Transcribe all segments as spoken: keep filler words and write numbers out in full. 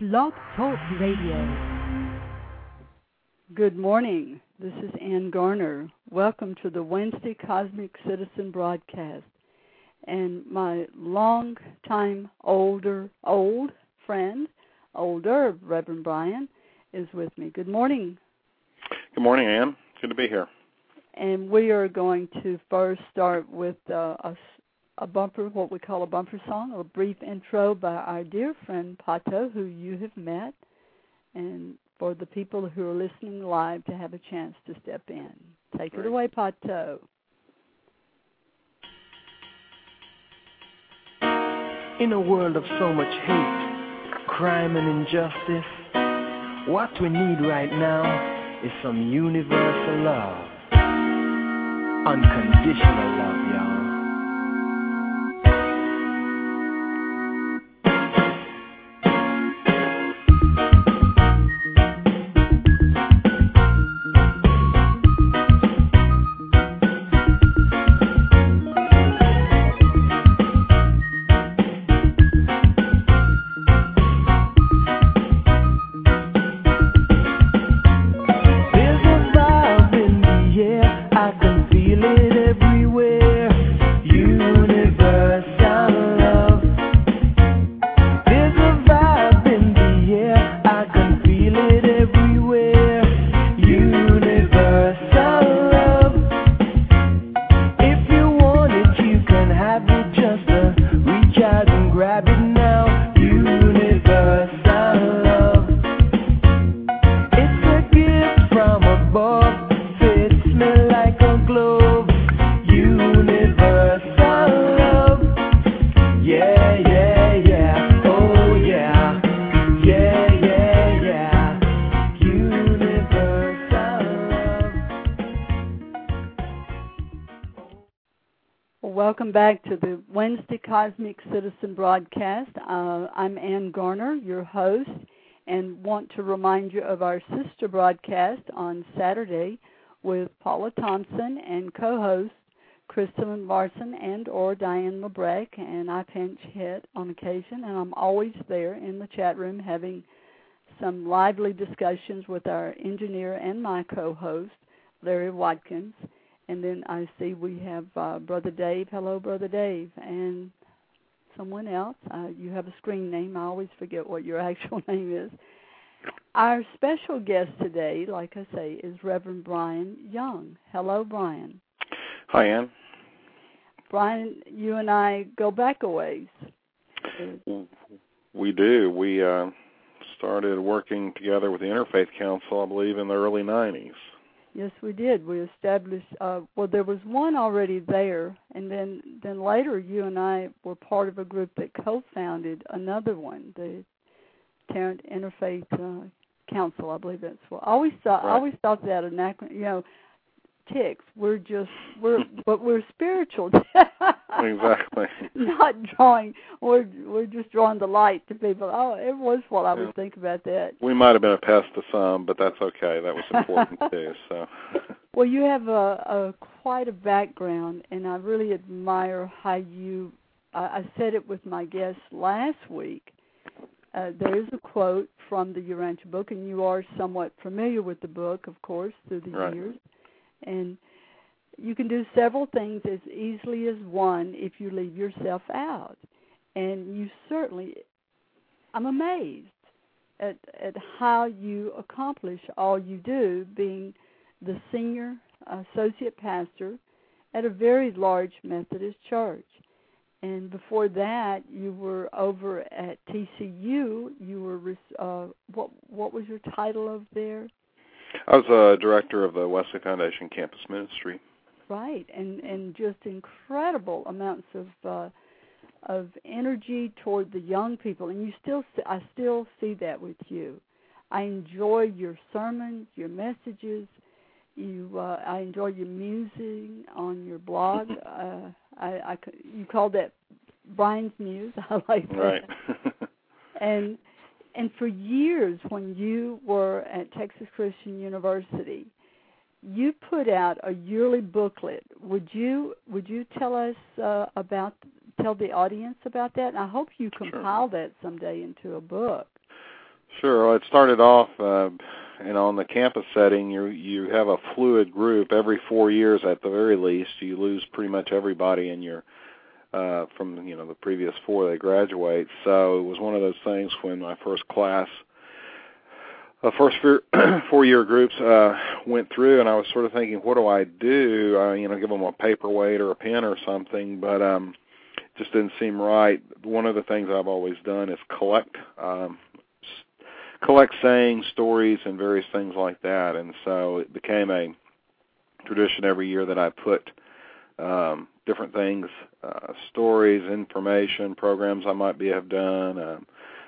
Blog Talk Radio. Good morning. This is Ann Garner. Welcome to the Wednesday Cosmic Citizen broadcast. And my long-time older, old friend, older Reverend Brian, is with me. Good morning. Good morning, Ann. Good to be here. And we are going to first start with uh, a, a bumper, what we call a bumper song, a brief intro by our dear friend Pato, who you have met, and for the people who are listening live to have a chance to step in. Take Great. it away, Pato. In a world of so much hate, crime and injustice, what we need right now is some universal love. Unconditional love, y'all. Welcome back to the Wednesday Cosmic Citizen broadcast. Uh, I'm Ann Garner, your host, and want to remind you of our sister broadcast on Saturday with Paula Thompson and co-hosts Kristen Larson and or Diane Lebrecq, and I pinch hit on occasion, and I'm always there in the chat room having some lively discussions with our engineer and my co-host, Larry Watkins. And then I see we have uh, Brother Dave. Hello, Brother Dave. And someone else. Uh, you have a screen name. I always forget what your actual name is. Our special guest today, like I say, is Reverend Brian Young. Hello, Brian. Hi, Ann. Brian, you and I go back a ways. We do. We uh, started working together with the Interfaith Council, I believe, in the early nineties. Yes, we did. We established, uh, well, there was one already there, and then, then later you and I were part of a group that co-founded another one, the Tarrant Interfaith uh, Council, I believe that's what. I always thought, right. I always thought that an acronym, you know, ticks. We're just, we're, but we're spiritual. Exactly. Not drawing, we're, we're just drawing the light to people. Oh, it was what I yeah. would think about that. We might have been a pest to some, but that's okay. That was important too. So. Well, you have a, a quite a background, and I really admire how you. Uh, I said it with my guest last week. Uh, there is a quote from the Urantia book, and you are somewhat familiar with the book, of course, through the right. years. And you can do several things as easily as one if you leave yourself out. And you certainly, I'm amazed at, at how you accomplish all you do, being the senior associate pastor at a very large Methodist church. And before that, you were over at T C U. You were, uh, what what was your title of there? I was a director of the Wesley Foundation Campus Ministry. Right, and and just incredible amounts of uh, of energy toward the young people, and you still I still see that with you. I enjoy your sermons, your messages. You, uh, I enjoy your musing on your blog. Uh, I, I, you called that Brian's Muse. I like that. Right. and and for years, when you were at Texas Christian University, you put out a yearly booklet. Would you would you tell us uh, about tell the audience about that? And I hope you compile sure. that someday into a book. Sure. Well, it started off, uh, you know, on the campus setting. You you have a fluid group every four years at the very least. You lose pretty much everybody in your uh, from you know the previous four they graduate. So it was one of those things when my first class, the first four-year groups uh, went through, and I was sort of thinking, what do I do? Uh, you know, give them a paperweight or a pen or something, but um, it just didn't seem right. One of the things I've always done is collect. Um, collect sayings, stories, and various things like that. And so it became a tradition every year that I put um, different things, uh, stories, information, programs I might be have done, um,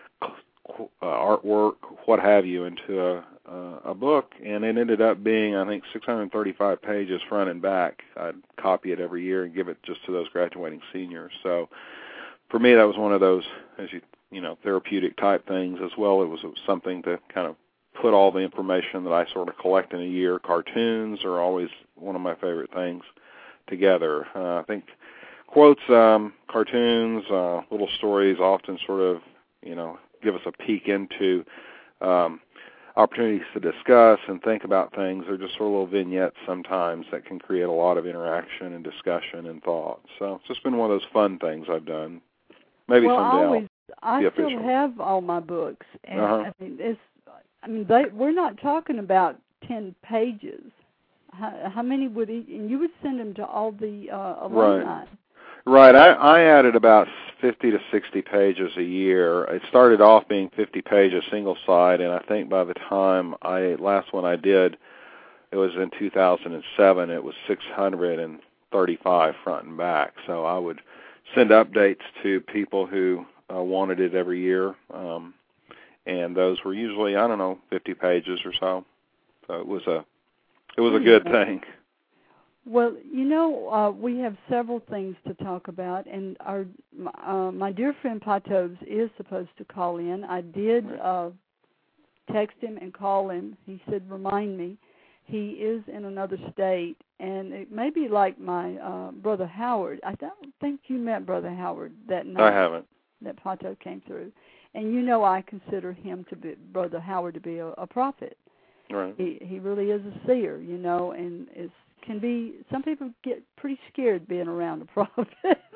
uh, artwork, what have you, into a, uh, a book. And it ended up being, I think, six hundred thirty-five pages front and back. I'd copy it every year and give it just to those graduating seniors. So for me, that was one of those, as you you know, therapeutic type things as well. It was something to kind of put all the information that I sort of collect in a year. Cartoons are always one of my favorite things together. Uh, I think quotes, um, cartoons, uh, little stories often sort of, you know, give us a peek into um, opportunities to discuss and think about things. They're just sort of little vignettes sometimes that can create a lot of interaction and discussion and thought. So it's just been one of those fun things I've done. Maybe well, someday I always, I'll I be still official. have all my books, and Uh-huh. I mean, it's, I mean, they, we're not talking about ten pages. How, how many would each, and you would send them to all the uh, alumni? Right. Right. I, I added about fifty to sixty pages a year. It started off being fifty pages single side, and I think by the time I last one I did, it was in two thousand seven. It was six hundred thirty-five front and back. So I would send updates to people who uh, wanted it every year, um, and those were usually, I don't know, fifty pages or so. So it was a it was a good thing. Well, you know, uh, we have several things to talk about, and our uh, my dear friend Patos is supposed to call in. I did uh, text him and call him. He said, remind me. He is in another state, and it may be like my uh, Brother Howard. I don't think you met Brother Howard that night. I haven't. That Pato came through. And you know I consider him to be, Brother Howard to be a, a prophet. Right. He he really is a seer, you know, and it's can be, some people get pretty scared being around a prophet.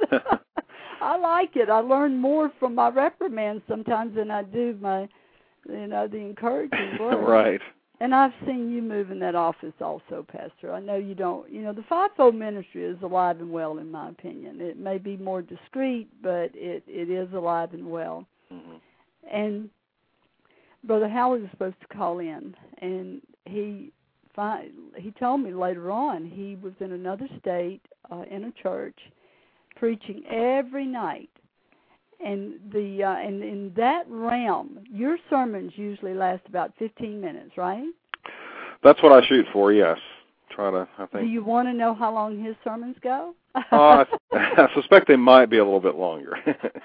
I like it. I learn more from my reprimands sometimes than I do my, you know, the encouraging words. Right. And I've seen you move in that office also, Pastor. I know you don't, you know, the fivefold ministry is alive and well, in my opinion. It may be more discreet, but it, it is alive and well. Mm-hmm. And Brother Howard is supposed to call in, and he he told me later on he was in another state uh, in a church preaching every night. And the uh, and in that realm, your sermons usually last about fifteen minutes, right? That's what I shoot for. Yes, try to. I think. Do you want to know how long his sermons go? uh, I, I suspect they might be a little bit longer.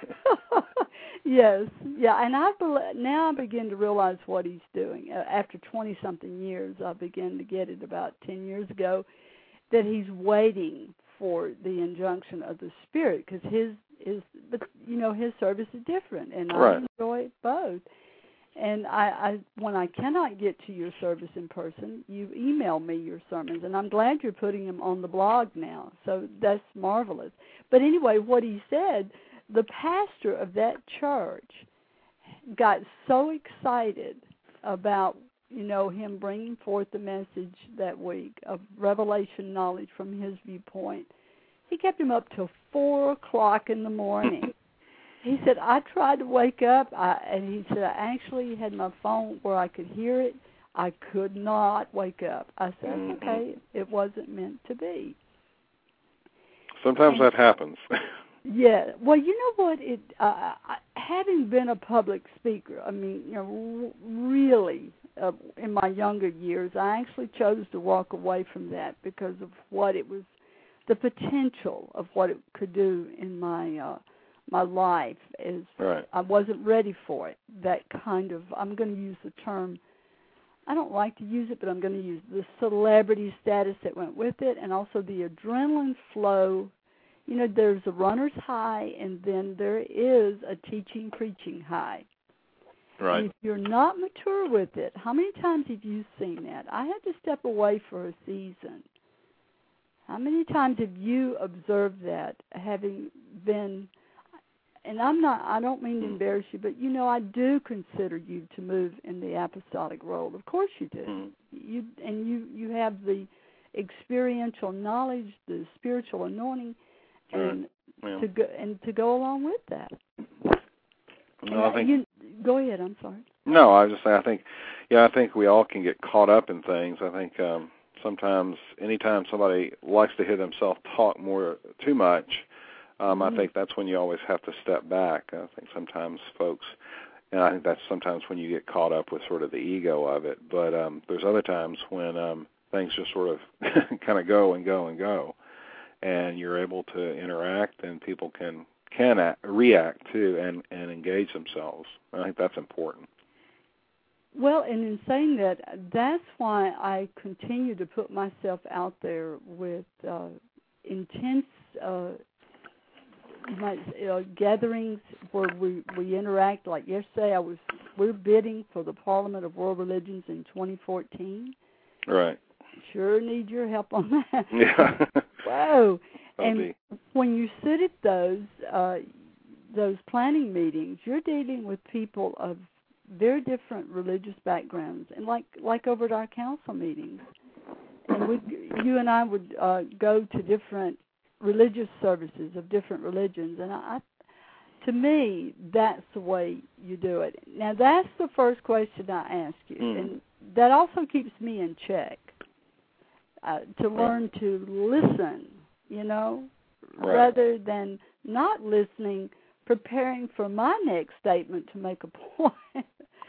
Yes, yeah, and I now I begin to realize what he's doing. Uh, after twenty something years, I began to get it about ten years ago that he's waiting for the injunction of the Spirit, because his is, but you know, his service is different, and right. I enjoy both. And I, I, when I cannot get to your service in person, you email me your sermons, and I'm glad you're putting them on the blog now. So that's marvelous. But anyway, what he said, the pastor of that church got so excited about, you know, him bringing forth the message that week of revelation knowledge from his viewpoint. He kept him up till four o'clock in the morning. He said, I tried to wake up, I, and he said, I actually had my phone where I could hear it. I could not wake up. I said, mm-hmm. Okay, it wasn't meant to be. Sometimes and, that happens. Yeah. Well, you know what? It uh, having been a public speaker, I mean, you know, really, uh, in my younger years, I actually chose to walk away from that because of what it was, the potential of what it could do in my uh, my life. Is right. I wasn't ready for it. That kind of, I'm going to use the term, I don't like to use it, but I'm going to use the celebrity status that went with it, and also the adrenaline flow. You know, there's a runner's high, and then there is a teaching, preaching high. Right. And if you're not mature with it, how many times have you seen that? I had to step away for a season. How many times have you observed that, having been, and I'm not, I don't mean to embarrass you, but you know, I do consider you to move in the apostolic role. Of course you do. Mm-hmm. You and you, you have the experiential knowledge, the spiritual anointing, and right. yeah. to go and to go along with that. No, I think, you, go ahead. I'm sorry. No, I was just saying. I think, yeah, I think we all can get caught up in things. I think um, sometimes, anytime somebody likes to hear themselves talk more too much, um, mm-hmm. I think that's when you always have to step back. I think sometimes folks, and I think that's sometimes when you get caught up with sort of the ego of it. But um, there's other times when um, things just sort of kind of go and go and go, and you're able to interact, and people can can act, react too, and, and engage themselves. I think that's important. Well, and in saying that, that's why I continue to put myself out there with uh, intense uh, my, uh, gatherings where we, we interact. Like yesterday, I was we're bidding for the Parliament of World Religions in twenty fourteen. Right. Sure need your help on that. Yeah. Whoa. That'll and be. when you sit at those uh, those planning meetings, you're dealing with people of very different religious backgrounds, and like like over at our council meetings, and we, you and I would uh, go to different religious services of different religions, and I, to me, that's the way you do it. Now, that's the first question I ask you, mm. and that also keeps me in check uh, to learn to listen, you know, right. rather than not listening, preparing for my next statement to make a point.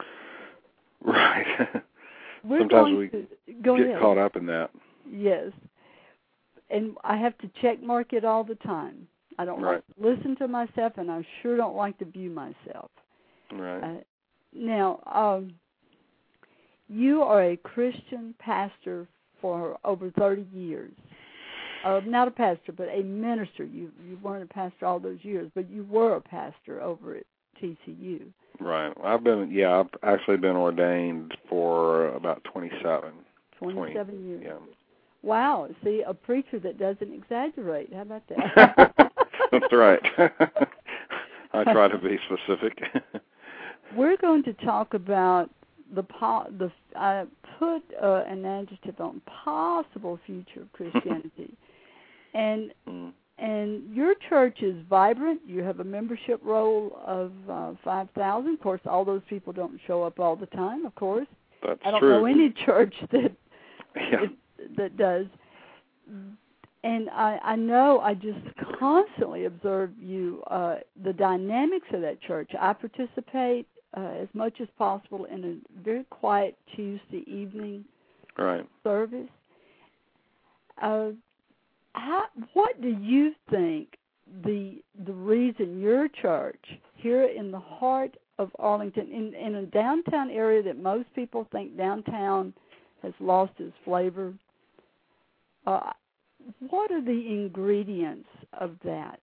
Right. We're Sometimes we to, go get ahead. caught up in that. Yes. And I have to check mark it all the time. I don't right. like to listen to myself, and I sure don't like to view myself. Right. Uh, now, um, you are a Christian pastor for over thirty years. Uh, not a pastor, but a minister. You you weren't a pastor all those years, but you were a pastor over at T C U. Right. I've been, yeah, I've actually been ordained for about twenty-seven. twenty-seven twenty, years. Yeah. Wow. See, a preacher that doesn't exaggerate. How about that? That's right. I try to be specific. We're going to talk about the po- the I put uh, an adjective on possible future of Christianity, and mm. and your church is vibrant. You have a membership roll of uh, five thousand. Of course, all those people don't show up all the time. Of course, that's I don't true. know any church that yeah. it, that does. And I, I know I just constantly observe you, uh, the dynamics of that church. I participate uh, as much as possible in a very quiet Tuesday evening right. service. Uh, how, what do you think the the reason your church here in the heart of Arlington, in, in a downtown area that most people think downtown has lost its flavor, uh, what are the ingredients of that?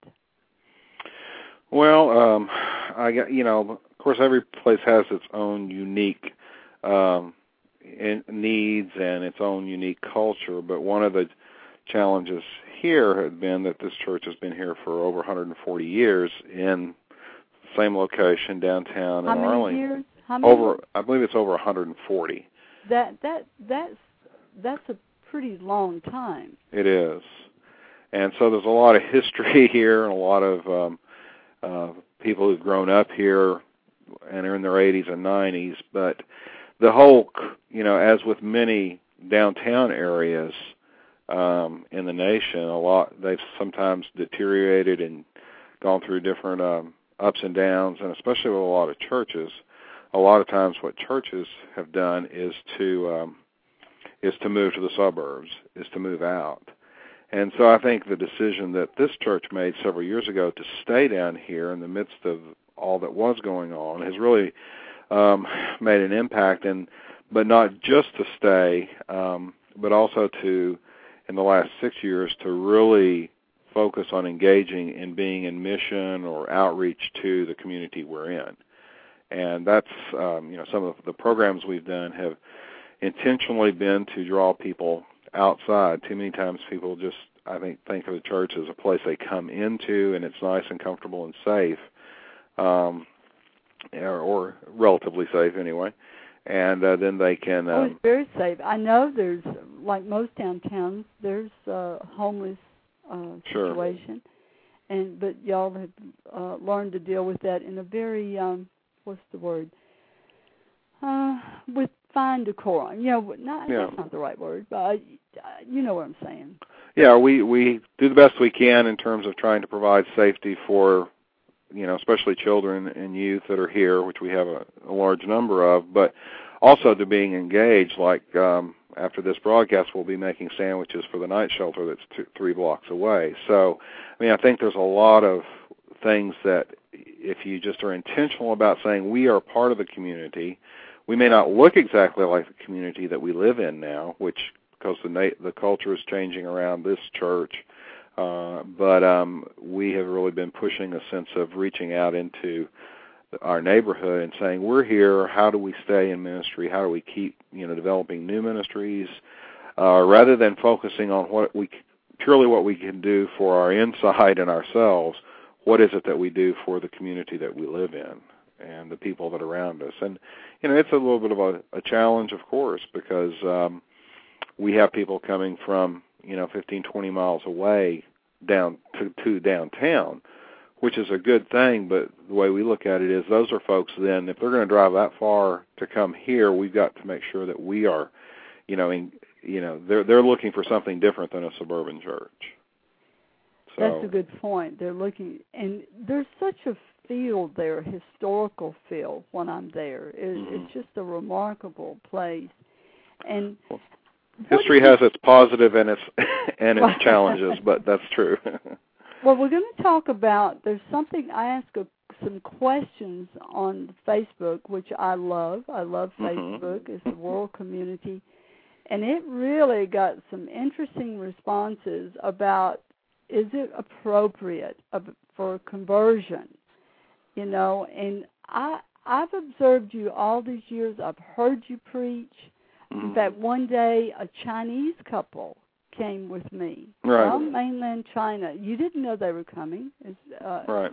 Well, um, I got, you know, of course, every place has its own unique um, in needs and its own unique culture. But one of the challenges here had been that this church has been here for over one hundred forty years in the same location downtown How in many Arlington. Years? How many over, years? I believe it's over one hundred forty. That that that's that's a pretty long time. It is. And so there's a lot of history here and a lot of um, uh, people who've grown up here and are in their eighties and nineties. But the whole, you know, as with many downtown areas um, in the nation, a lot they've sometimes deteriorated and gone through different um, ups and downs, and especially with a lot of churches. A lot of times what churches have done is to um, is to move to the suburbs, is to move out. And so I think the decision that this church made several years ago to stay down here in the midst of all that was going on has really um, made an impact, and but not just to stay, um, but also to, in the last six years, to really focus on engaging in being in mission or outreach to the community we're in. And that's, um, you know, some of the programs we've done have intentionally been to draw people outside. Too many times people just, I think, think of the church as a place they come into and it's nice and comfortable and safe, um, or, or relatively safe anyway. And uh, then they can... Um, oh, it's very safe. I know there's, like most downtowns, there's a homeless uh, situation. Sure. And but y'all have uh, learned to deal with that in a very, um, what's the word, uh, with fine decorum. You know, not, yeah. That's not the right word, but uh, you know what I'm saying. Yeah, we, we do the best we can in terms of trying to provide safety for, you know, especially children and youth that are here, which we have a, a large number of, but also to being engaged, like um, after this broadcast, we'll be making sandwiches for the night shelter that's two, three blocks away. So, I mean, I think there's a lot of things that if you just are intentional about saying we are part of the community, we may not look exactly like the community that we live in now, which because the, na- the culture is changing around this church, Uh, but um, we have really been pushing a sense of reaching out into our neighborhood and saying, we're here, how do we stay in ministry, how do we keep, you know, developing new ministries, uh, rather than focusing on what we purely what we can do for our inside and ourselves, what is it that we do for the community that we live in and the people that are around us. And, you know, it's a little bit of a, a challenge, of course, because um, we have people coming from, you know, fifteen, twenty miles away down to, to downtown, which is a good thing, but the way we look at it is those are folks then, if they're going to drive that far to come here, we've got to make sure that we are, you know, in, you know, they're they're looking for something different than a suburban church. So, that's a good point. They're looking, and there's such a field there, a historical field when I'm there. It, mm-hmm. It's just a remarkable place. And well, history has its positive and its and its challenges, but that's true. Well, we're going to talk about, there's something, I asked a, some questions on Facebook, which I love. I love Facebook. Mm-hmm. It's the world community. And it really got some interesting responses about, is it appropriate for conversion? You know, and I, I've observed you all these years. I've heard you preach. In fact, one day a Chinese couple came with me right. from mainland China. You didn't know they were coming. Uh, right.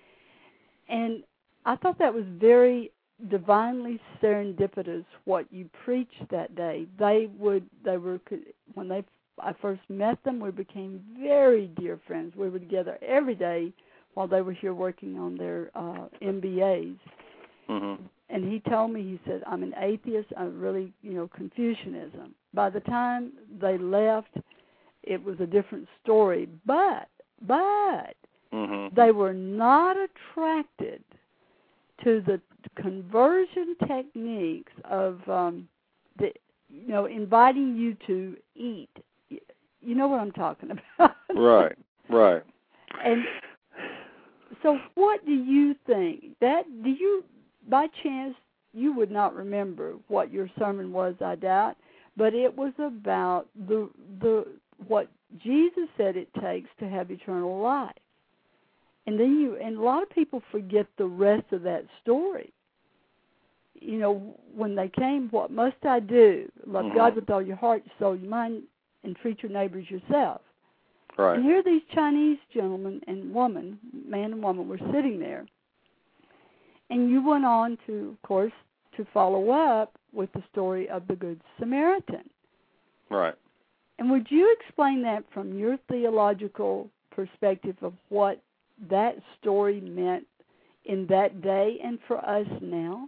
And I thought that was very divinely serendipitous what you preached that day. They would, they were, when they, I first met them, we became very dear friends. We were together every day while they were here working on their uh, M B As. Mm-hmm. And he told me, he said, I'm an atheist, I'm really, you know, Confucianism. By the time they left, it was a different story. But, but, mm-hmm. they were not attracted to the conversion techniques of, um, the, you know, inviting you to eat. You know what I'm talking about. Right, right. And so what do you think? That, do you... By chance, you would not remember what your sermon was, I doubt, but it was about the the what Jesus said it takes to have eternal life. And then you and a lot of people forget the rest of that story. You know, when they came, what must I do? Love mm-hmm. God with all your heart, your soul, your mind, and treat your neighbors yourself. Right. And here these Chinese gentlemen and woman, man and woman, were sitting there. And you went on to, of course, to follow up with the story of the Good Samaritan. Right. And would you explain that from your theological perspective of what that story meant in that day and for us now?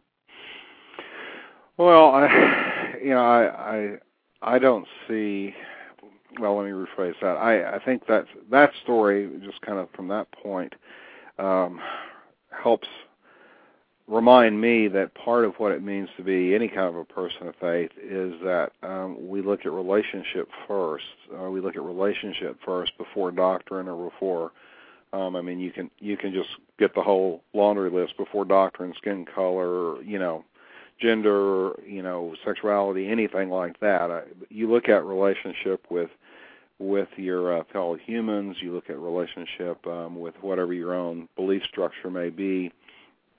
Well, I, you know, I, I, I don't see. Well, let me rephrase that. I, I think that that story, just kind of from that point, um, helps remind me that part of what it means to be any kind of a person of faith is that um, we look at relationship first. Uh, we look at relationship first before doctrine or before. Um, I mean, you can you can just get the whole laundry list before doctrine, skin color, you know, gender, you know, sexuality, anything like that. Uh, you look at relationship with with your uh, fellow humans. You look at relationship um, with whatever your own belief structure may be.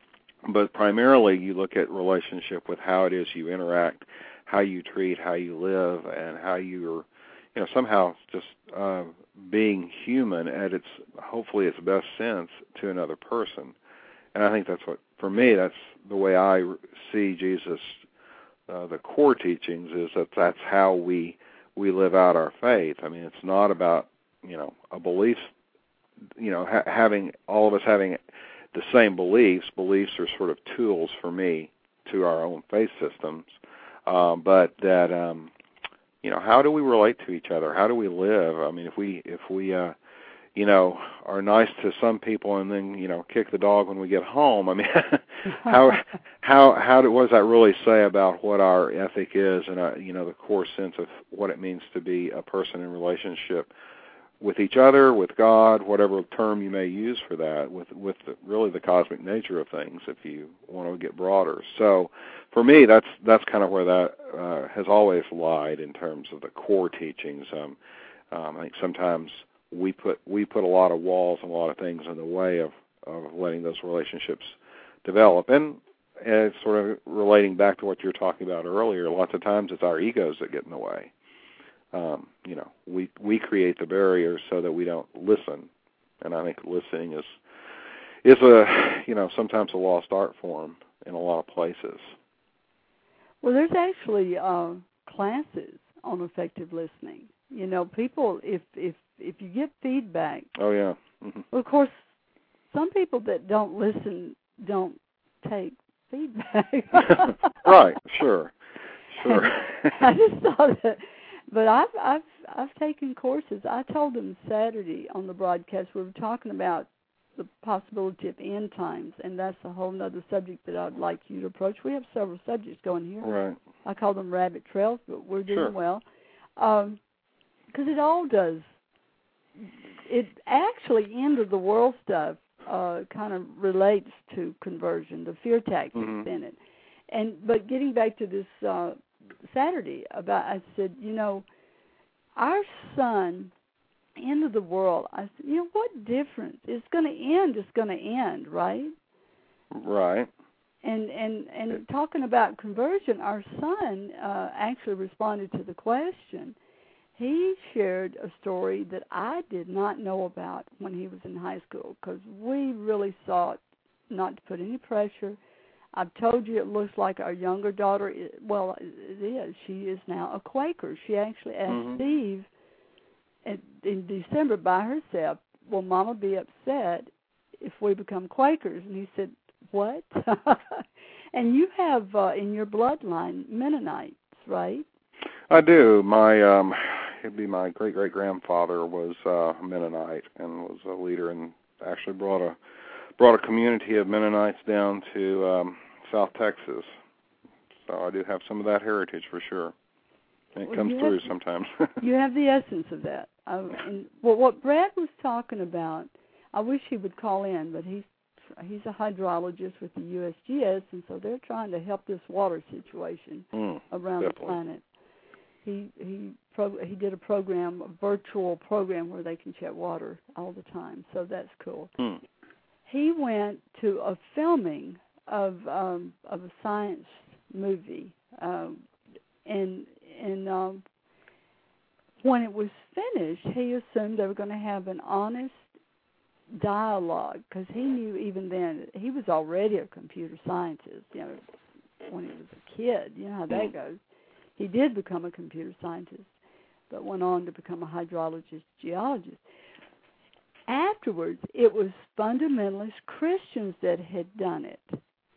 but primarily you look at relationship with how it is you interact, how you treat, how you live, and how you're, you know, somehow just uh, being human at its, hopefully its best sense to another person. And I think that's what, for me, that's the way I see Jesus, uh, the core teachings, is that that's how we we live out our faith. I mean, it's not about, you know, a belief, you know, ha- having, all of us having the same beliefs. Beliefs are sort of tools for me to our own faith systems, um, but that, um, you know, how do we relate to each other? How do we live? I mean, if we, if we, uh, you know, are nice to some people and then, you know, kick the dog when we get home, I mean, how, how, how do, what does that really say about what our ethic is and, uh, you know, the core sense of what it means to be a person in relationship with each other, with God, whatever term you may use for that, with with the, really the cosmic nature of things, if you want to get broader. So, for me, that's that's kind of where that uh, has always lied in terms of the core teachings. Um, um, I think sometimes we put we put a lot of walls and a lot of things in the way of, of letting those relationships develop. And, and it's sort of relating back to what you were talking about earlier. Lots of times it's our egos that get in the way. Um, you know, we we create the barriers so that we don't listen, and I think listening is is a, you know, sometimes a lost art form in a lot of places. Well, there's actually uh, classes on effective listening. You know, people, if if if you get feedback. Oh yeah. Mm-hmm. Well, of course, some people that don't listen don't take feedback. Right. Sure. Sure. I just thought that. But I've I've I've taken courses. I told them Saturday on the broadcast we were talking about the possibility of end times, and that's a whole other subject that I'd like you to approach. We have several subjects going here. Right. I call them rabbit trails, but we're doing Sure. well because um, it all does. It actually end of the world stuff uh, kind of relates to conversion, the fear tactics mm-hmm. in it, and but getting back to this. Uh, Saturday about I said, you know, our sun, end of the world. I said, you know, what difference? It's going to end. It's going to end, right? Right. And and and talking about conversion, our son uh, actually responded to the question. He shared a story that I did not know about when he was in high school because we really sought not to put any pressure. I've told you it looks like our younger daughter, is, well, it is. She is now a Quaker. She actually asked mm-hmm. Steve in, in December by herself, will Mama be upset if we become Quakers? And he said, what? And you have uh, in your bloodline Mennonites, right? I do. My, um, it'd be my great-great-grandfather was uh, a Mennonite and was a leader and actually brought a brought a community of Mennonites down to um, South Texas. So I do have some of that heritage for sure. And it well, comes through have, sometimes. You have the essence of that. Um, and well, what Brad was talking about, I wish he would call in, but he's he's a hydrologist with the U S G S, and so they're trying to help this water situation mm, around definitely. the planet. He he pro, he did a program, a virtual program where they can check water all the time. So that's cool. Mm. He went to a filming of um, of a science movie, um, and and um, when it was finished, he assumed they were going to have an honest dialogue because he knew even then he was already a computer scientist. You know, when he was a kid, you know how that goes. He did become a computer scientist, but went on to become a hydrologist, geologist. Afterwards, it was fundamentalist Christians that had done it.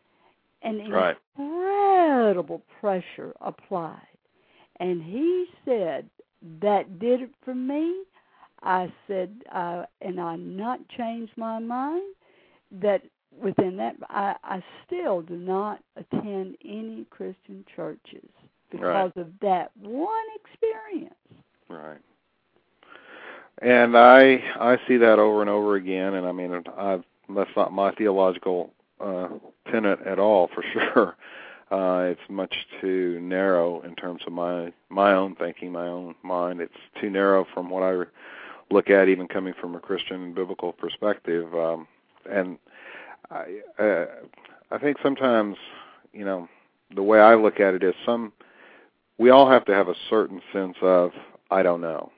And right. incredible pressure applied. And he said, that did it for me. I said, uh, and I not changed my mind, that within that, I, I still do not attend any Christian churches because right. of that one experience. Right. And I I see that over and over again, and I mean, I've, that's not my theological uh, tenet at all, for sure. Uh, it's much too narrow in terms of my my own thinking, my own mind. It's too narrow from what I look at, even coming from a Christian and biblical perspective. Um, and I, uh, I think sometimes, you know, the way I look at it is some, we all have to have a certain sense of, I don't know.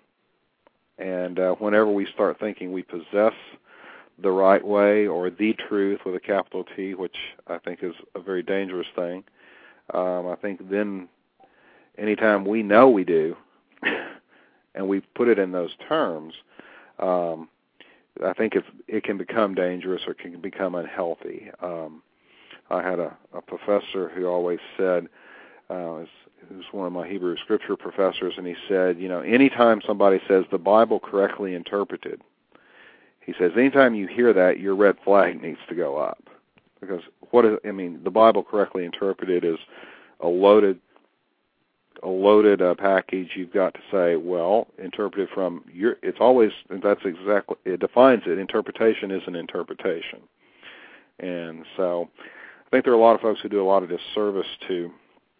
And uh, whenever we start thinking we possess the right way or the truth with a capital T, which I think is a very dangerous thing, um, I think then anytime we know we do, and we put it in those terms, um, I think it's, it can become dangerous or can become unhealthy. Um, I had a, a professor who always said, uh, he was one of my Hebrew scripture professors, and he said, you know, anytime somebody says the Bible correctly interpreted, he says, anytime you hear that, your red flag needs to go up. Because what is, I mean, the Bible correctly interpreted is a loaded a loaded uh, package. You've got to say, well, interpreted from your, it's always, that's exactly, it defines it. Interpretation is an interpretation. And so I think there are a lot of folks who do a lot of disservice to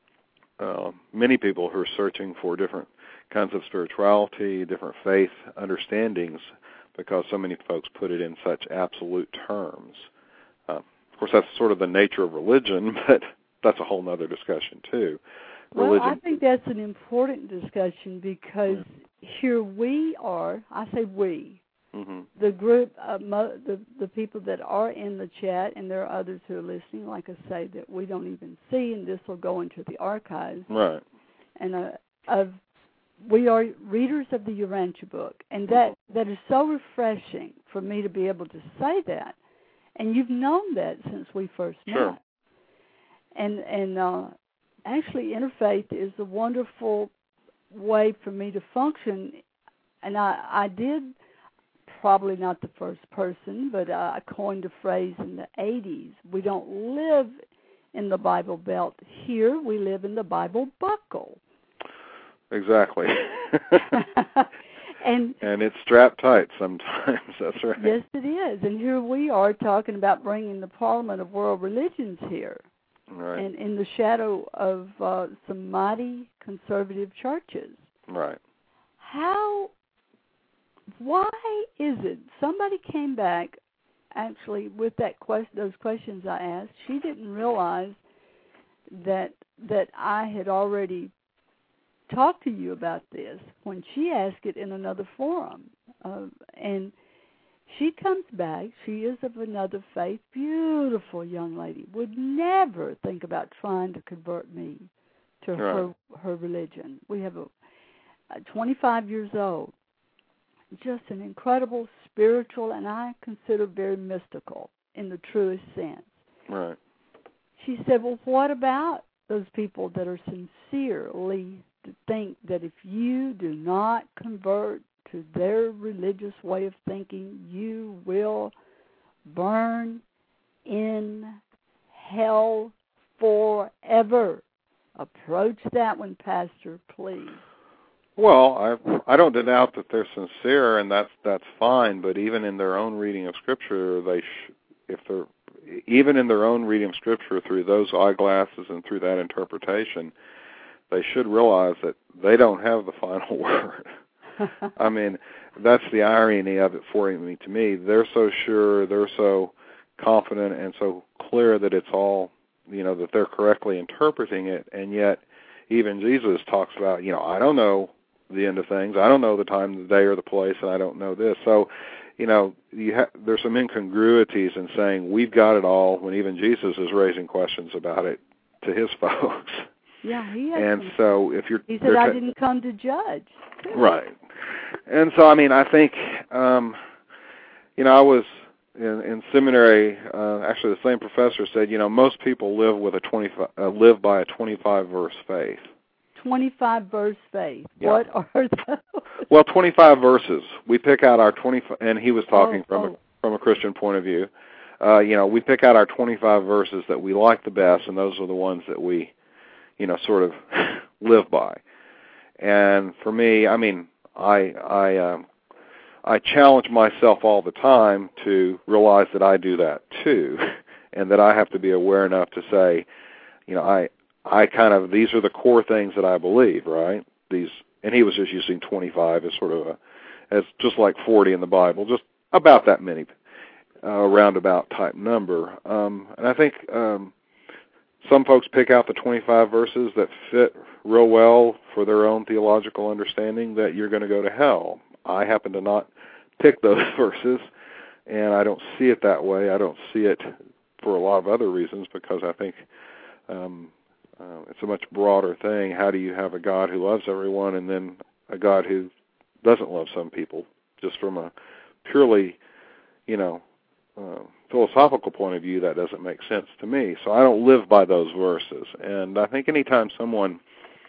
uh, many people who are searching for different kinds of spirituality, different faith understandings, because so many folks put it in such absolute terms. Uh, of course, that's sort of the nature of religion, but that's a whole other discussion, too. Religion. Well, I think that's an important discussion because yeah. here we are, I say we, mm-hmm. the group, uh, mo- the, the people that are in the chat, and there are others who are listening, like I say, that we don't even see, and this will go into the archives. Right. And uh, of we are readers of the Urantia book, and that, that is so refreshing for me to be able to say that. And you've known that since we first met. Sure. And, and uh, actually, interfaith is a wonderful way for me to function. And I, I did, probably not the first person, but uh, I coined a phrase in the eighties. We don't live in the Bible Belt here. We live in the Bible buckle. Exactly. and and it's strapped tight sometimes. That's right. Yes, it is. And here we are talking about bringing the Parliament of World Religions here. Right. And in the shadow of uh, some mighty conservative churches. Right. How, why is it, somebody came back actually with that quest, those questions I asked. She didn't realize that that I had already talked to you about this when she asked it in another forum. Uh, and she comes back. She is of another faith, beautiful young lady, would never think about trying to convert me to right. her her religion. We have a, a twenty-five years old, just an incredible spiritual, and I consider very mystical in the truest sense. Right. She said, well, what about those people that are sincerely to think that if you do not convert to their religious way of thinking, you will burn in hell forever? Approach that one, Pastor, please. Well, I I don't doubt that they're sincere, and that's that's fine. But even in their own reading of Scripture, they sh- if they're even in their own reading of Scripture through those eyeglasses and through that interpretation, they should realize that they don't have the final word. I mean, that's the irony of it for me. To me, they're so sure, they're so confident, and so clear that it's all, you know, that they're correctly interpreting it, and yet even Jesus talks about, you know, I don't know the end of things. I don't know the time, the day, or the place, and I don't know this. So, you know, you ha- there's some incongruities in saying we've got it all when even Jesus is raising questions about it to his folks. Yeah, he has. And some, so if you're... He said, I didn't come to judge. Too. Right. And so, I mean, I think, um, you know, I was in, in seminary, uh, actually the same professor said, you know, most people live with a twenty-five, uh, live by a twenty-five verse faith. twenty-five verse faith. Yeah. What are those? Well, twenty-five verses. We pick out our twenty-five, and he was talking oh, from oh. a, from a Christian point of view. Uh, you know, we pick out our twenty-five verses that we like the best, and those are the ones that we, you know, sort of live by. And for me, I mean, I I um, I challenge myself all the time to realize that I do that too, and that I have to be aware enough to say, you know, I I kind of, these are the core things that I believe, right? These, and he was just using twenty-five as sort of a, as just like forty in the Bible, just about that many. uh, roundabout type number. Um, and I think um, some folks pick out the twenty-five verses that fit real well for their own theological understanding that you're going to go to hell. I happen to not pick those verses, and I don't see it that way. I don't see it for a lot of other reasons, because I think um, uh, it's a much broader thing. How do you have a God who loves everyone and then a God who doesn't love some people? Just from a purely, you know, uh, philosophical point of view, that doesn't make sense to me. So I don't live by those verses. And I think anytime someone,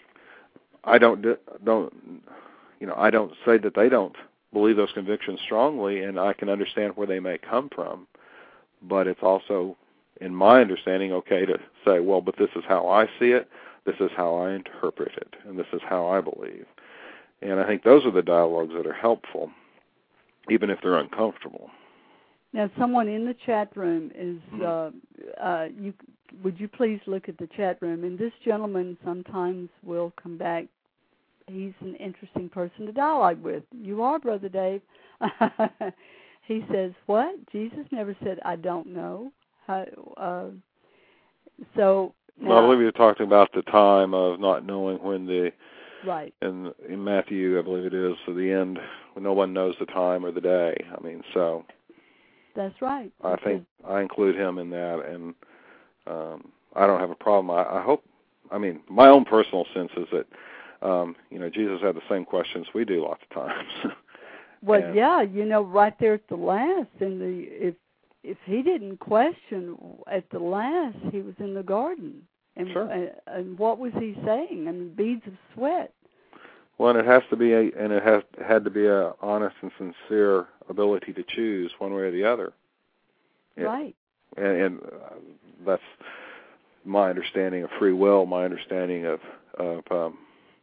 I don't, don't, you know, I don't say that they don't believe those convictions strongly, and I can understand where they may come from. But it's also, in my understanding, okay to say, well, but this is how I see it, this is how I interpret it, and this is how I believe. And I think those are the dialogues that are helpful, even if they're uncomfortable. Now, someone in the chat room is, uh, uh, you, would you please look at the chat room? And this gentleman sometimes will come back. He's an interesting person to dialogue with. You are, Brother Dave. He says, what? Jesus never said, I don't know. How, uh, so now, well, I believe you're talking about the time of not knowing when the, right. in, in Matthew, I believe it is, to the end, when no one knows the time or the day. I mean, so. That's right. I think I include him in that, and um, I don't have a problem. I, I hope, I mean, my own personal sense is that, um, you know, Jesus had the same questions we do lots of times. Well, and, yeah, you know, right there at the last, in the if if he didn't question at the last, he was in the garden, and sure. and, and what was he saying? I mean, beads of sweat. Well, and it has to be, a, and it has had to be a honest and sincere ability to choose one way or the other. It, right. And, and uh, that's my understanding of free will, my understanding of of, um,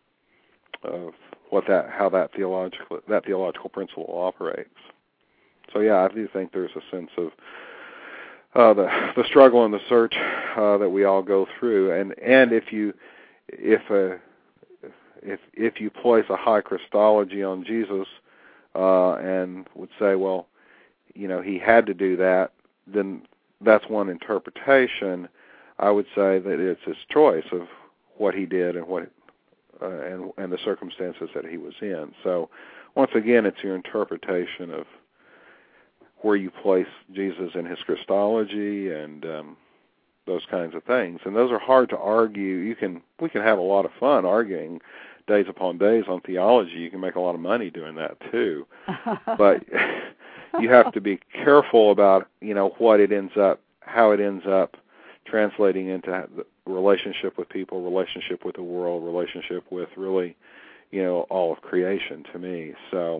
of what that, how that theological that theological principle operates. So yeah, I do think there's a sense of uh, the the struggle and the search uh, that we all go through, and and if you if a if if you place a high Christology on Jesus uh, and would say, well, you know, he had to do that, then that's one interpretation. I would say that it's his choice of what he did and what uh, and and the circumstances that he was in. So once again, it's your interpretation of where you place Jesus in his Christology and um, those kinds of things. And those are hard to argue. You can we can have a lot of fun arguing days upon days on theology. You can make a lot of money doing that too. But you have to be careful about, you know, what it ends up, how it ends up translating into the relationship with people, relationship with the world, relationship with really, you know, all of creation to me. So,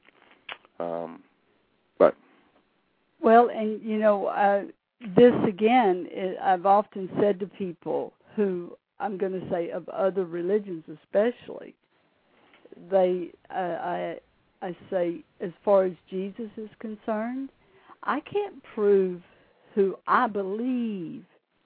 um, but. Well, and, you know, uh, this again, it, I've often said to people who, I'm going to say of other religions especially, they, uh, I, I say, as far as Jesus is concerned, I can't prove who I believe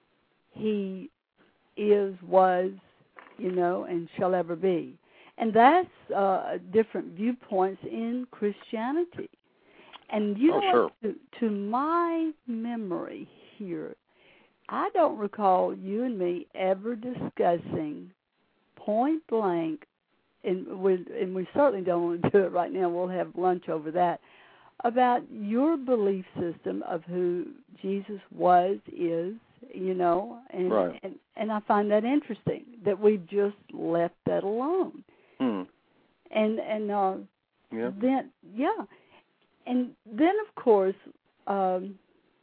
he is, was, you know, and shall ever be. And that's uh, different viewpoints in Christianity. And you oh, know sure. what, to, to my memory here, I don't recall you and me ever discussing point blank, and we, and we certainly don't want to do it right now, we'll have lunch over that, about your belief system of who Jesus was, is, you know, and, right. and, and I find that interesting, that we've just left that alone. Hmm. And, and uh, yeah. then, yeah. And then, of course, um,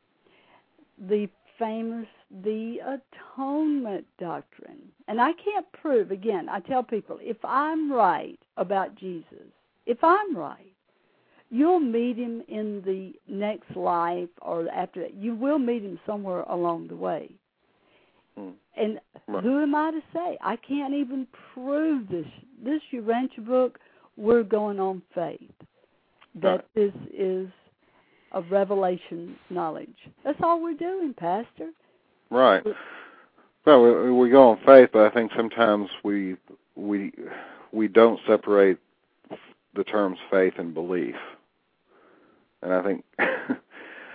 the famous, the atonement doctrine. And I can't prove, again, I tell people, if I'm right about Jesus, if I'm right, you'll meet him in the next life or after that. You will meet him somewhere along the way. Hmm. And right. who am I to say? I can't even prove this. This Urantia book, we're going on faith. That right. this is a revelation knowledge. That's all we're doing, Pastor. Right. Well, we, we go on faith, but I think sometimes we we we don't separate the terms faith and belief. And I think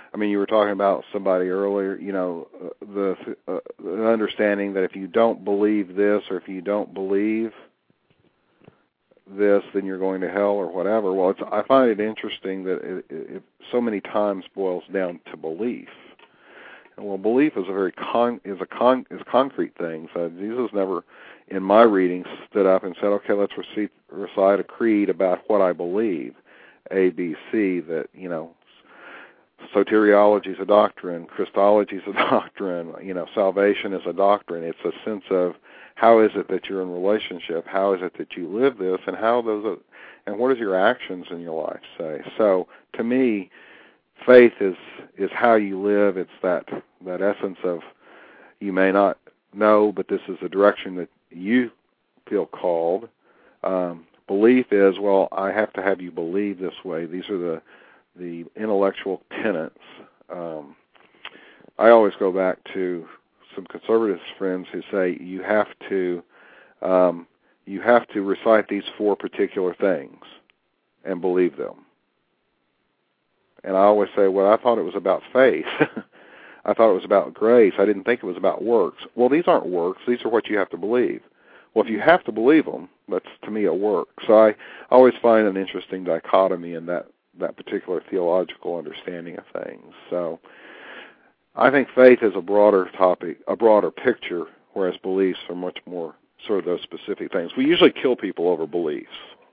I mean, you were talking about somebody earlier, you know, uh, the, uh, the understanding that if you don't believe this or if you don't believe this, then you're going to hell or whatever. Well, it's, I find it interesting that it, it so many times boils down to belief. And well, belief is a very con, is a con, is a concrete thing. So Jesus never, in my readings, stood up and said, "Okay, let's recite, recite a creed about what I believe, A, B, C." That, you know, soteriology is a doctrine, Christology is a doctrine, you know, salvation is a doctrine. It's a sense of how is it that you're in relationship, how is it that you live this, and how those are, and what does your actions in your life say? So to me, faith is is how you live. It's that that essence of you may not know, but this is the direction that you feel called. Um, belief is, well, I have to have you believe this way. These are the the intellectual tenets. Um, I always go back to some conservative friends who say you have to um, you have to recite these four particular things and believe them. And I always say, well, I thought it was about faith. I thought it was about grace. I didn't think it was about works. Well, these aren't works. These are what you have to believe. Well, if you have to believe them, that's, to me, a work. So I always find an interesting dichotomy in that, that particular theological understanding of things. So I think faith is a broader topic, a broader picture, whereas beliefs are much more sort of those specific things. We usually kill people over beliefs.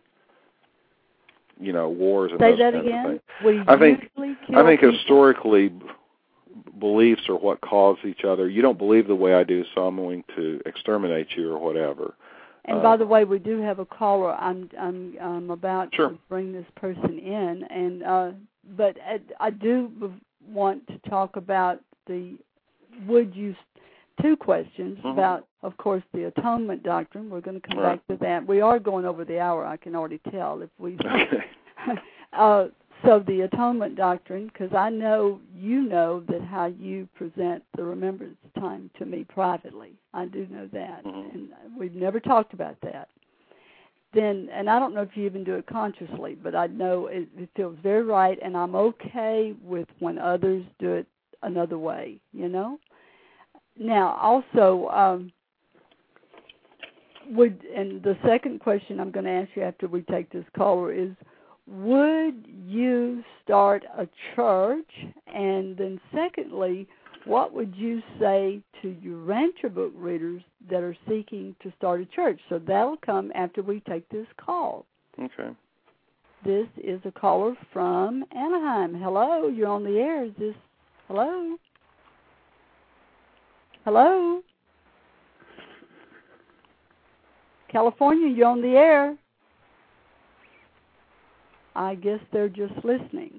You know, wars and Say those that kinds again? of things. We I think usually kill I think people? historically beliefs are what cause each other. You don't believe the way I do, so I'm going to exterminate you or whatever. And uh, by the way, we do have a caller. I'm I'm I'm about sure. to bring this person in, and uh, but I, I do want to talk about the would you two questions mm-hmm. about, of course, the atonement doctrine. We're going to come right. back to that. We are going over the hour. I can already tell if we. Okay. uh, so the atonement doctrine, because I know you know that how you present the remembrance time to me privately. I do know that, mm-hmm. and we've never talked about that. Then, and I don't know if you even do it consciously, but I know it, it feels very right, and I'm okay with when others do it another way, you know? Now, also, um, would and the second question I'm going to ask you after we take this caller is, would you start a church? And then secondly, what would you say to your Rancher Book readers that are seeking to start a church? So that'll come after we take this call. Okay. This is a caller from Anaheim. Hello, you're on the air. Is this, hello? Hello? California, you're on the air. I guess they're just listening.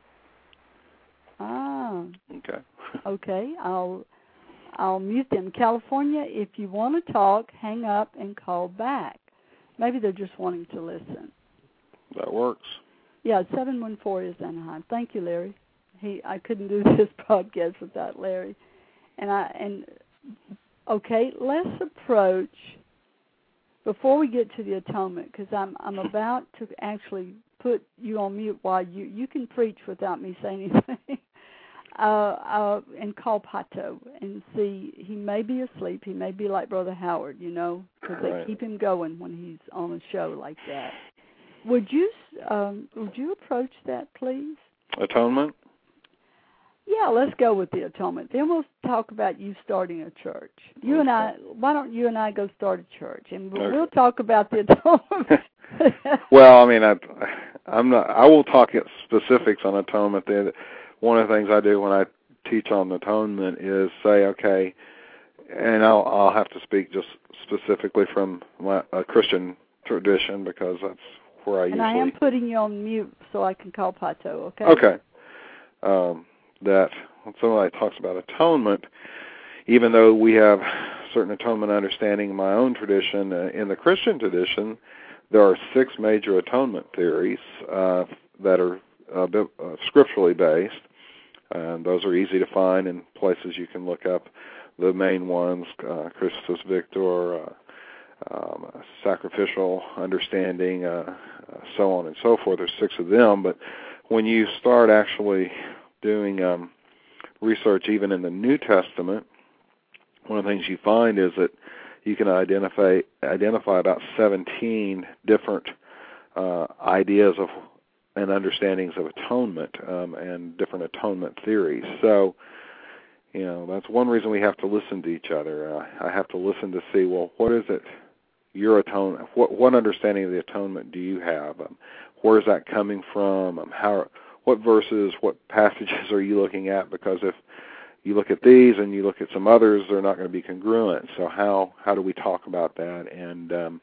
Ah. Okay. Okay, I'll I'll mute them. California, if you want to talk, hang up and call back. Maybe they're just wanting to listen. That works. Yeah, seven one four is Anaheim. Thank you, Larry. He I couldn't do this podcast without Larry. And I and okay, let's approach before we get to the atonement, because I'm I'm about to actually put you on mute while you you can preach without me saying anything. uh, uh, and call Pato and see. He may be asleep. He may be like Brother Howard, you know, because right. they keep him going when he's on a show like that. Would you um, would you approach that, please? Atonement? Yeah, let's go with the atonement. Then we'll talk about you starting a church. You okay. and I, why don't you and I go start a church, and we'll, okay. we'll talk about the atonement. Well, I mean, I, I'm not. I will talk specifics on atonement. Then, one of the things I do when I teach on atonement is say, okay, and I'll, I'll have to speak just specifically from my a Christian tradition because that's where I and usually. And I am putting you on mute so I can call Pato. Okay. Okay. Um, that when somebody talks about atonement, even though we have certain atonement understanding in my own tradition, uh, in the Christian tradition, there are six major atonement theories uh, that are uh, uh, scripturally based, and those are easy to find in places you can look up. The main ones, uh, Christus Victor, uh, um, sacrificial understanding, uh, uh, so on and so forth. There's six of them, but when you start actually doing um, research even in the New Testament, one of the things you find is that you can identify identify about seventeen different uh, ideas of and understandings of atonement um, and different atonement theories. So, you know, that's one reason we have to listen to each other. Uh, I have to listen to see, well, what is it, your atonement, what, what understanding of the atonement do you have? Um, where is that coming from? Um, how, what verses, what passages are you looking at? Because if you look at these and you look at some others, they're not going to be congruent. So how, how do we talk about that? And um,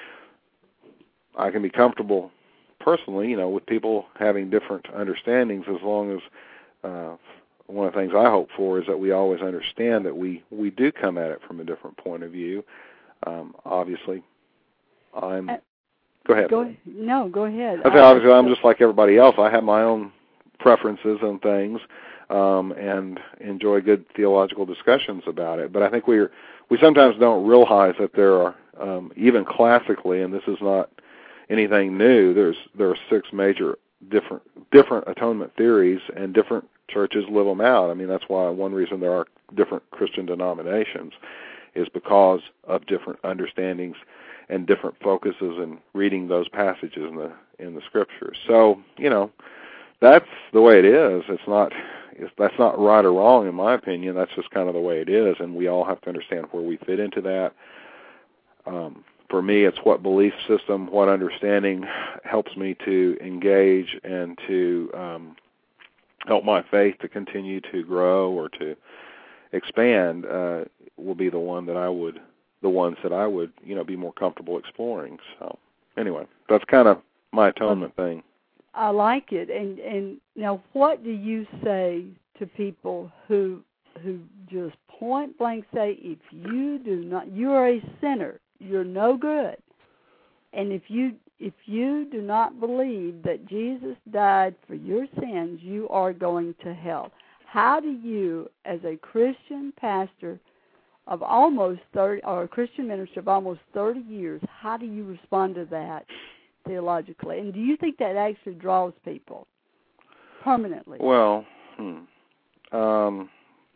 I can be comfortable personally, you know, with people having different understandings, as long as uh, one of the things I hope for is that we always understand that we, we do come at it from a different point of view. Um, obviously, I'm... Uh, go ahead. Go, no, go ahead. I think obviously I'm just like everybody else. I have my own preferences and things, um, and enjoy good theological discussions about it. But I think we we sometimes don't realize that there are, um, even classically, and this is not anything new, there's there are six major different different atonement theories, and different churches live them out. I mean, that's why one reason there are different Christian denominations is because of different understandings and different focuses in reading those passages in the in the Scriptures. So, you know, that's the way it is. It's not it's, that's not right or wrong, in my opinion. That's just kind of the way it is, and we all have to understand where we fit into that. Um, For me, it's what belief system, what understanding helps me to engage and to um, help my faith to continue to grow or to expand uh, will be the one that I would, the ones that I would, you know, be more comfortable exploring. So, anyway, that's kind of my atonement um, thing. I like it. And and now, what do you say to people who who just point blank say, if you do not, you are a sinner. You're no good. And if you if you do not believe that Jesus died for your sins, you are going to hell. How do you, as a Christian pastor of almost thirty, or a Christian minister of almost thirty years, how do you respond to that theologically? And do you think that actually draws people permanently? Well, hmm. um,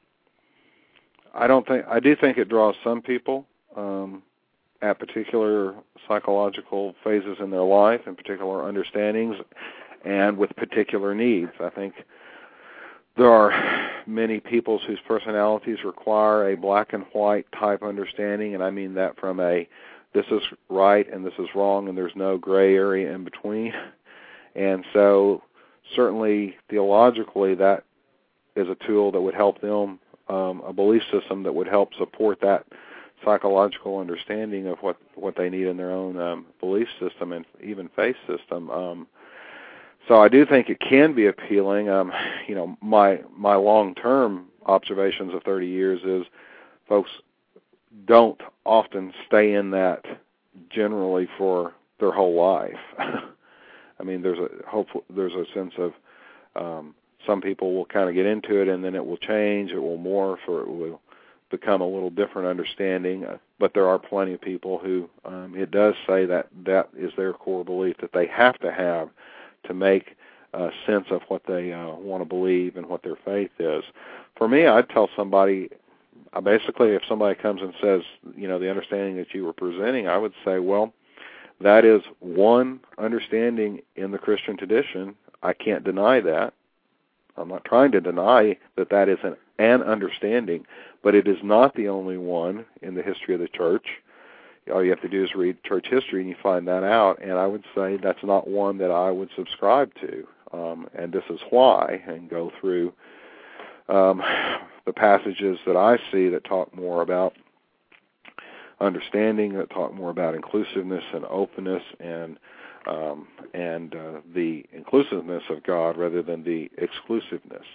I don't think, I do think it draws some people. Um, at particular psychological phases in their life and particular understandings and with particular needs. I think there are many peoples whose personalities require a black and white type understanding, and I mean that from a this is right and this is wrong and there's no gray area in between. And so certainly theologically that is a tool that would help them, um, a belief system that would help support that psychological understanding of what, what they need in their own um, belief system and even faith system. Um, so I do think it can be appealing. Um, you know, my my long-term observations of thirty years is folks don't often stay in that generally for their whole life. I mean, there's a hopefully there's a sense of um, some people will kind of get into it and then it will change, it will morph, or it will become a little different understanding, uh, but there are plenty of people who um, it does say that that is their core belief that they have to have to make uh, sense of what they uh, want to believe and what their faith is. For me, I'd tell somebody, uh, basically if somebody comes and says, you know, the understanding that you were presenting, I would say, well, that is one understanding in the Christian tradition. I can't deny that. I'm not trying to deny that that is an, an understanding, but it is not the only one in the history of the church. All you have to do is read church history and you find that out, and I would say that's not one that I would subscribe to, um, and this is why, and go through um, the passages that I see that talk more about understanding, that talk more about inclusiveness and openness and um, and uh, the inclusiveness of God rather than the exclusiveness.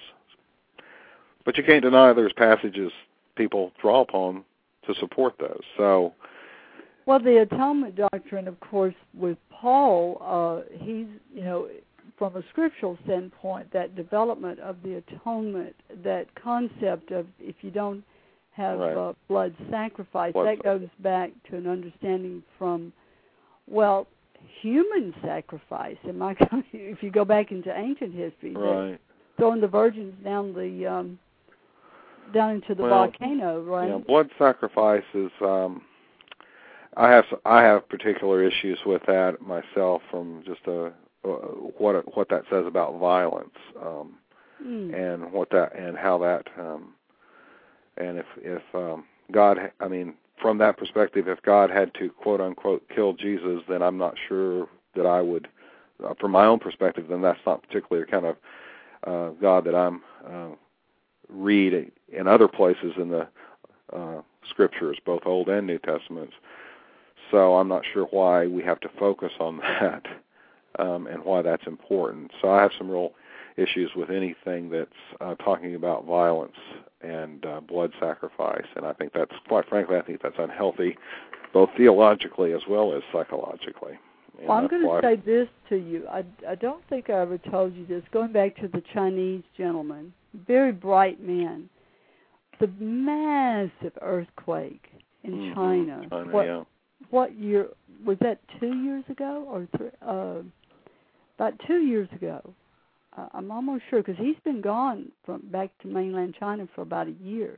But you can't deny there's passages people draw upon to support those. So, well, the atonement doctrine, of course, with Paul, uh, he's, you know, from a scriptural standpoint, that development of the atonement, that concept of if you don't have right. uh, blood sacrifice, blood that goes back to an understanding from, well, human sacrifice. Am I? If you go back into ancient history, right. throwing the virgins down the um, down into the well, volcano, right? Yeah, blood sacrifice is. Um, I have I have particular issues with that myself, from just a uh, what what that says about violence, um, mm. and what that and how that um, and if if um, God, I mean, from that perspective, if God had to quote unquote kill Jesus, then I'm not sure that I would. Uh, from my own perspective, then that's not particularly the kind of uh, God that I'm uh, read in other places in the uh, scriptures, both Old and New Testaments. So I'm not sure why we have to focus on that um, and why that's important. So I have some real issues with anything that's uh, talking about violence and uh, blood sacrifice, and I think that's, quite frankly, I think that's unhealthy, both theologically as well as psychologically. And well, I'm going to say this to you. I, I don't think I ever told you this. Going back to the Chinese gentleman, very bright man, the massive earthquake in mm-hmm. China. China what, yeah. what year was that? Two years ago or three? Uh, about two years ago. Uh, I'm almost sure, because he's been gone from back to mainland China for about a year.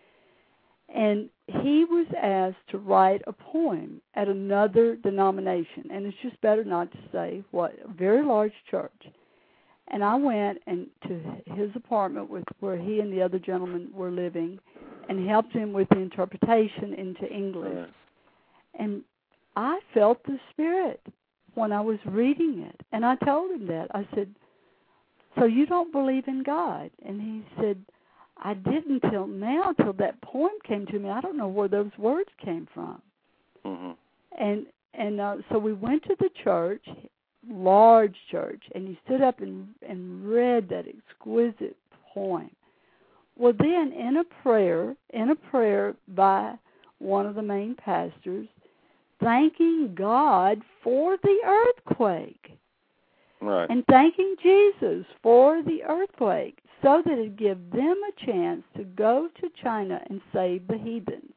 And he was asked to write a poem at another denomination, and it's just better not to say what, a very large church. And I went and to his apartment with where he and the other gentleman were living, and helped him with the interpretation into English. Right. And I felt the Spirit when I was reading it, and I told him that. I said, "So you don't believe in God?" And he said, "I didn't till now, till that poem came to me. I don't know where those words came from." Mm-hmm. And and uh, so we went to the church, large church, and he stood up and, and read that exquisite poem. Well, then in a prayer, in a prayer by one of the main pastors, thanking God for the earthquake. Right. And thanking Jesus for the earthquake, so that it give them a chance to go to China and save the heathens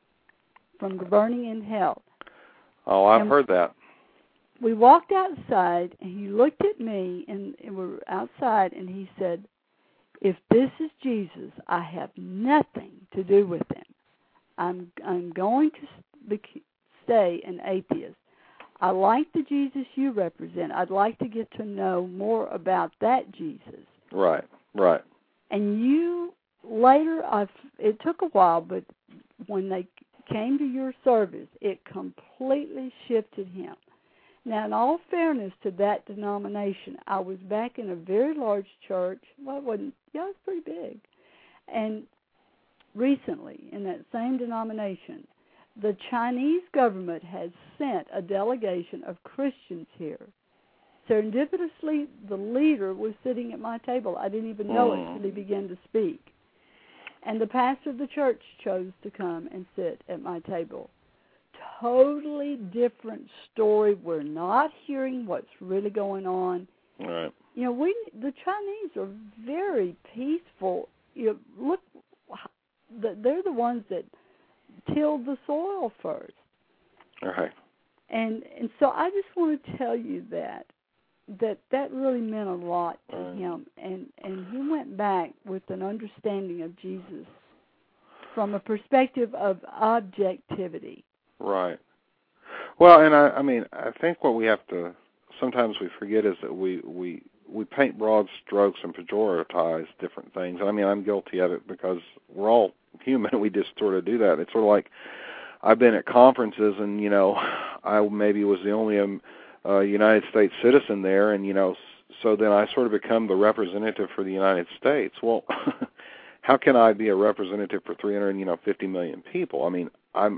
from burning in hell. Oh, I've and heard that. We walked outside, and he looked at me, and, and we were outside, and he said, "If this is Jesus, I have nothing to do with him. I'm I'm going to be, stay an atheist. I like the Jesus you represent. I'd like to get to know more about that Jesus." Right, right. And you, later, I've, it took a while, but when they came to your service, it completely shifted him. Now, in all fairness to that denomination, I was back in a very large church. Well, it wasn't, yeah, it was pretty big. And recently, in that same denomination, the Chinese government has sent a delegation of Christians here. Serendipitously, the leader was sitting at my table. I didn't even know mm. it until he began to speak. And the pastor of the church chose to come and sit at my table. Totally different story. We're not hearing what's really going on. Right. You know, we the Chinese are very peaceful. You know, look, they're the ones that tilled the soil first. Right. And and so I just want to tell you that that that really meant a lot to right. him, and and he went back with an understanding of Jesus from a perspective of objectivity. Right. Well, and I, I mean, I think what we have to sometimes we forget is that we we we paint broad strokes and pejoratize different things. And I mean, I'm guilty of it because we're all human. We just sort of do that. It's sort of like I've been at conferences, and you know, I maybe was the only um, uh, United States citizen there, and you know, so then I sort of become the representative for the United States. Well, how can I be a representative for three hundred, you know, fifty million people? I mean, I'm,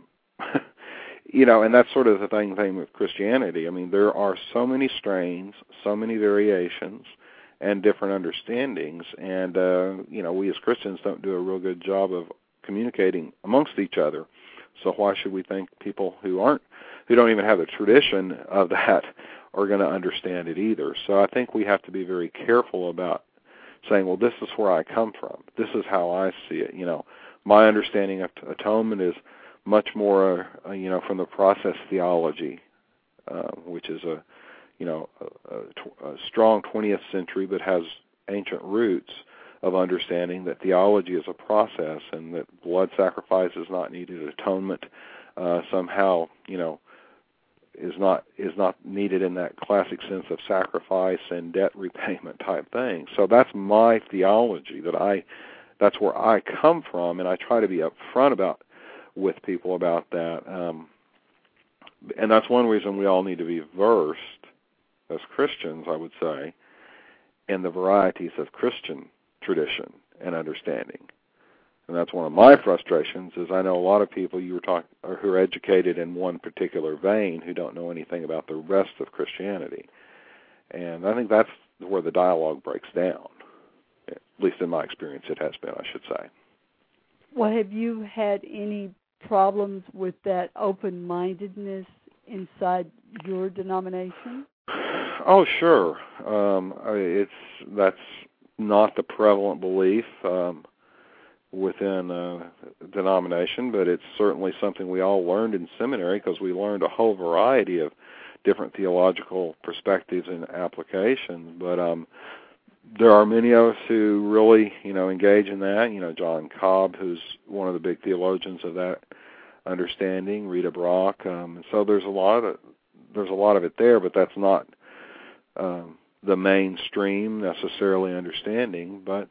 you know, and that's sort of the thing, thing with Christianity. I mean, there are so many strains, so many variations, and different understandings, and uh, you know, we as Christians don't do a real good job of communicating amongst each other. So why should we think people who aren't, who don't even have the tradition of that, are going to understand it either? So I think we have to be very careful about saying, well, this is where I come from. This is how I see it. You know, my understanding of atonement is much more, uh, you know, from the process theology, uh, which is a, you know, a, a, a strong twentieth century, but has ancient roots of understanding that theology is a process and that blood sacrifice is not needed, atonement uh, somehow, you know, is not is not needed in that classic sense of sacrifice and debt repayment type thing. So that's my theology, that I that's where I come from, and I try to be upfront about with people about that. Um, and that's one reason we all need to be versed as Christians, I would say, in the varieties of Christian tradition and understanding. And that's one of my frustrations, is I know a lot of people you were talking who are educated in one particular vein who don't know anything about the rest of Christianity. And I think that's where the dialogue breaks down. At least in my experience it has been, I should say. Well, have you had any problems with that open-mindedness inside your denomination? Oh, sure. Um, it's that's not the prevalent belief um, within a denomination, but it's certainly something we all learned in seminary, because we learned a whole variety of different theological perspectives and applications. But um, there are many of us who really, you know, engage in that. You know, John Cobb, who's one of the big theologians of that understanding, Rita Brock. Um, so there's a lot of there's a lot of it there, but that's not um, the mainstream necessarily understanding. But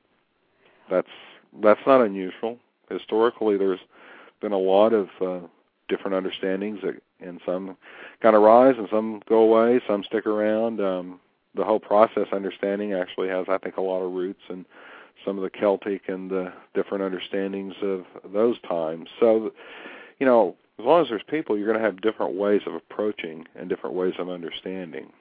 that's that's not unusual. Historically, there's been a lot of uh, different understandings, that, and some kind of rise and some go away, some stick around. Um, the whole process understanding actually has, I think, a lot of roots in some of the Celtic and the different understandings of those times. So, you know, as long as there's people, you're going to have different ways of approaching and different ways of understanding.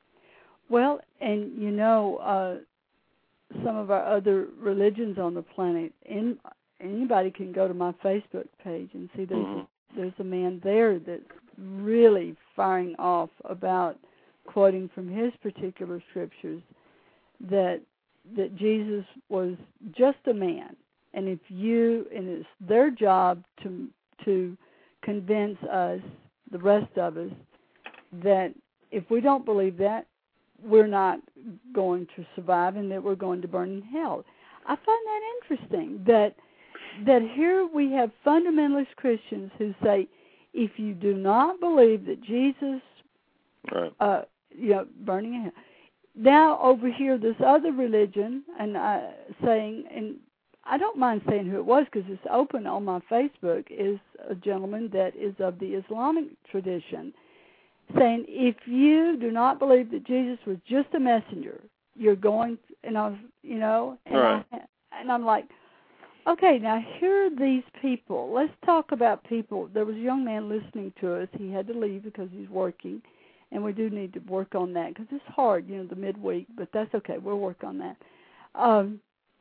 Well, and, you know, uh, some of our other religions on the planet, in, anybody can go to my Facebook page and see there's, mm-hmm. a, there's a man there that's really firing off about quoting from his particular scriptures that that Jesus was just a man, and if you and it's their job to to convince us, the rest of us, that if we don't believe that, we're not going to survive and that we're going to burn in hell. I find that interesting that that here we have fundamentalist Christians who say, if you do not believe that Jesus, right. uh, you know, burning in hell. Now over here, this other religion, and uh, saying, and I don't mind saying who it was because it's open on my Facebook, is a gentleman that is of the Islamic tradition, saying, if you do not believe that Jesus was just a messenger, you're going, and I was, you know, and, right. I, and I'm like, okay, now here are these people. Let's talk about people. There was a young man listening to us. He had to leave because he's working, and we do need to work on that because it's hard, you know, the midweek, but that's okay. We'll work on that. Um,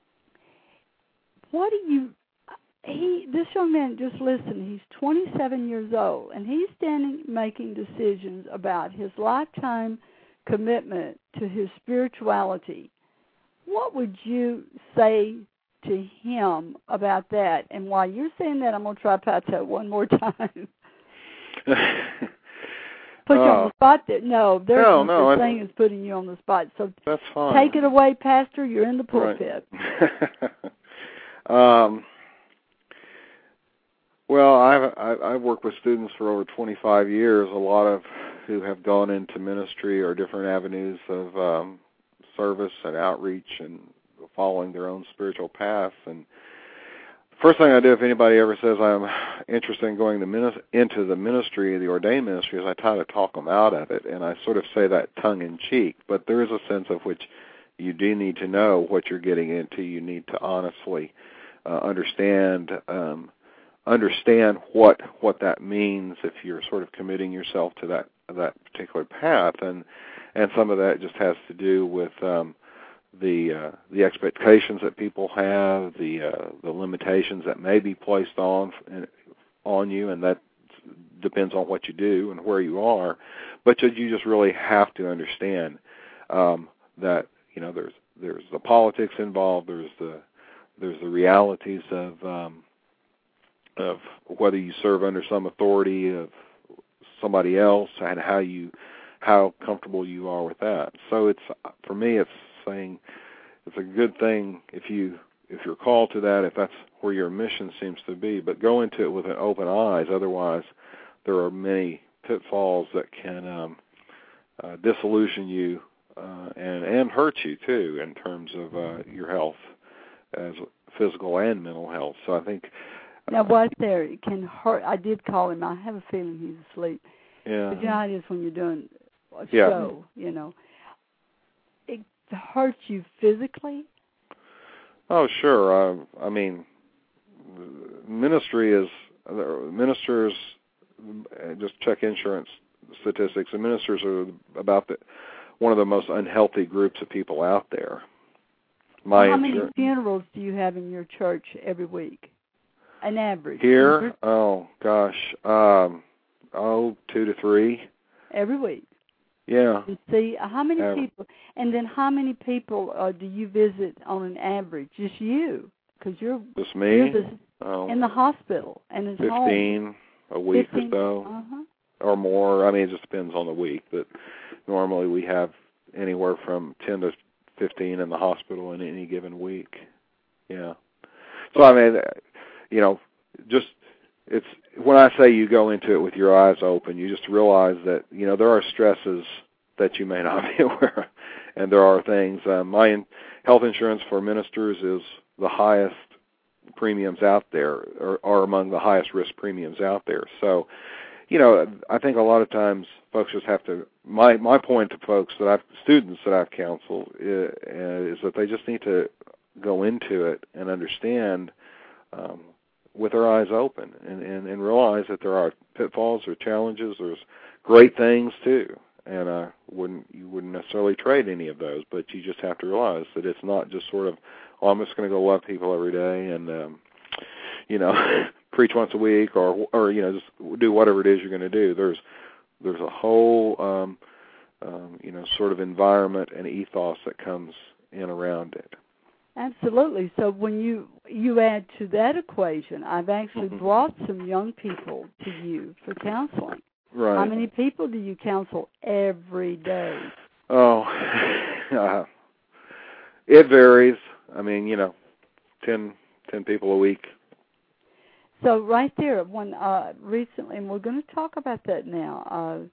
what do you, he, this young man, just listen, he's twenty-seven years old, and he's standing making decisions about his lifetime commitment to his spirituality. What would you say to him about that? And while you're saying that, I'm going to try Pato one more time. Put you uh, on the spot there. No, there's no, no no such thing as putting you on the spot. So that's fine. Take it away, Pastor. You're in the pulpit. Right. um, well, I've, I've worked with students for over twenty-five years, a lot of who have gone into ministry or different avenues of um, service and outreach and following their own spiritual paths. And first thing I do if anybody ever says I'm interested in going to minis- into the ministry, the ordained ministry, is I try to talk them out of it. And I sort of say that tongue-in-cheek, but there is a sense of which you do need to know what you're getting into. You need to honestly uh, understand um, understand what what that means if you're sort of committing yourself to that that particular path. And and some of that just has to do with um, the uh, the expectations that people have, the uh, the limitations that may be placed on on you, and that depends on what you do and where you are. But you just really have to understand um, that you know there's there's the politics involved, there's the there's the realities of um, of whether you serve under some authority of somebody else and how you how comfortable you are with that. So it's for me, it's saying, it's a good thing if you if you're called to that, if that's where your mission seems to be. But go into it with an open eyes. Otherwise, there are many pitfalls that can um, uh, disillusion you uh, and and hurt you too in terms of uh, your health, as physical and mental health. So I think. Now, what there it can hurt. I did call him. I have a feeling he's asleep. Yeah. But you know how it is when you're doing a yeah. show, you know. It hurts you physically? Oh, sure. Uh, I mean, ministry is, ministers, just check insurance statistics, and ministers are about the, one of the most unhealthy groups of people out there. My How many insur- funerals do you have in your church every week? An average. Here? Oh, gosh. Um, oh, two to three. Every week. Yeah. And see, how many Um, people, and then how many people uh, do you visit on an average? Just you, because you're, Just me? you're the, oh, in the hospital and it's fifteen home. a week fifteen, or so, uh-huh. or more. I mean, it just depends on the week, but normally we have anywhere from ten to fifteen in the hospital in any given week. Yeah. So, I mean, you know, just, it's, when I say you go into it with your eyes open, you just realize that, you know, there are stresses that you may not be aware of, and there are things. Uh, my in, health insurance for ministers is the highest premiums out there, or are among the highest risk premiums out there. So, you know, I think a lot of times folks just have to, my, my point to folks that I've, students that I've counseled is, is that they just need to go into it and understand um, with their eyes open and, and, and realize that there are pitfalls or challenges. There's great things too, and I wouldn't you wouldn't necessarily trade any of those, but you just have to realize that it's not just sort of, oh, I'm just going to go love people every day and um, you know preach once a week or or you know just do whatever it is you're going to do. There's there's a whole um, um, you know sort of environment and ethos that comes in around it. Absolutely. So when you you add to that equation, I've actually Mm-hmm. brought some young people to you for counseling. Right. How many people do you counsel every day? Oh, uh, it varies. I mean, you know, ten, ten people a week. So right there, when uh, recently, and we're going to talk about that now,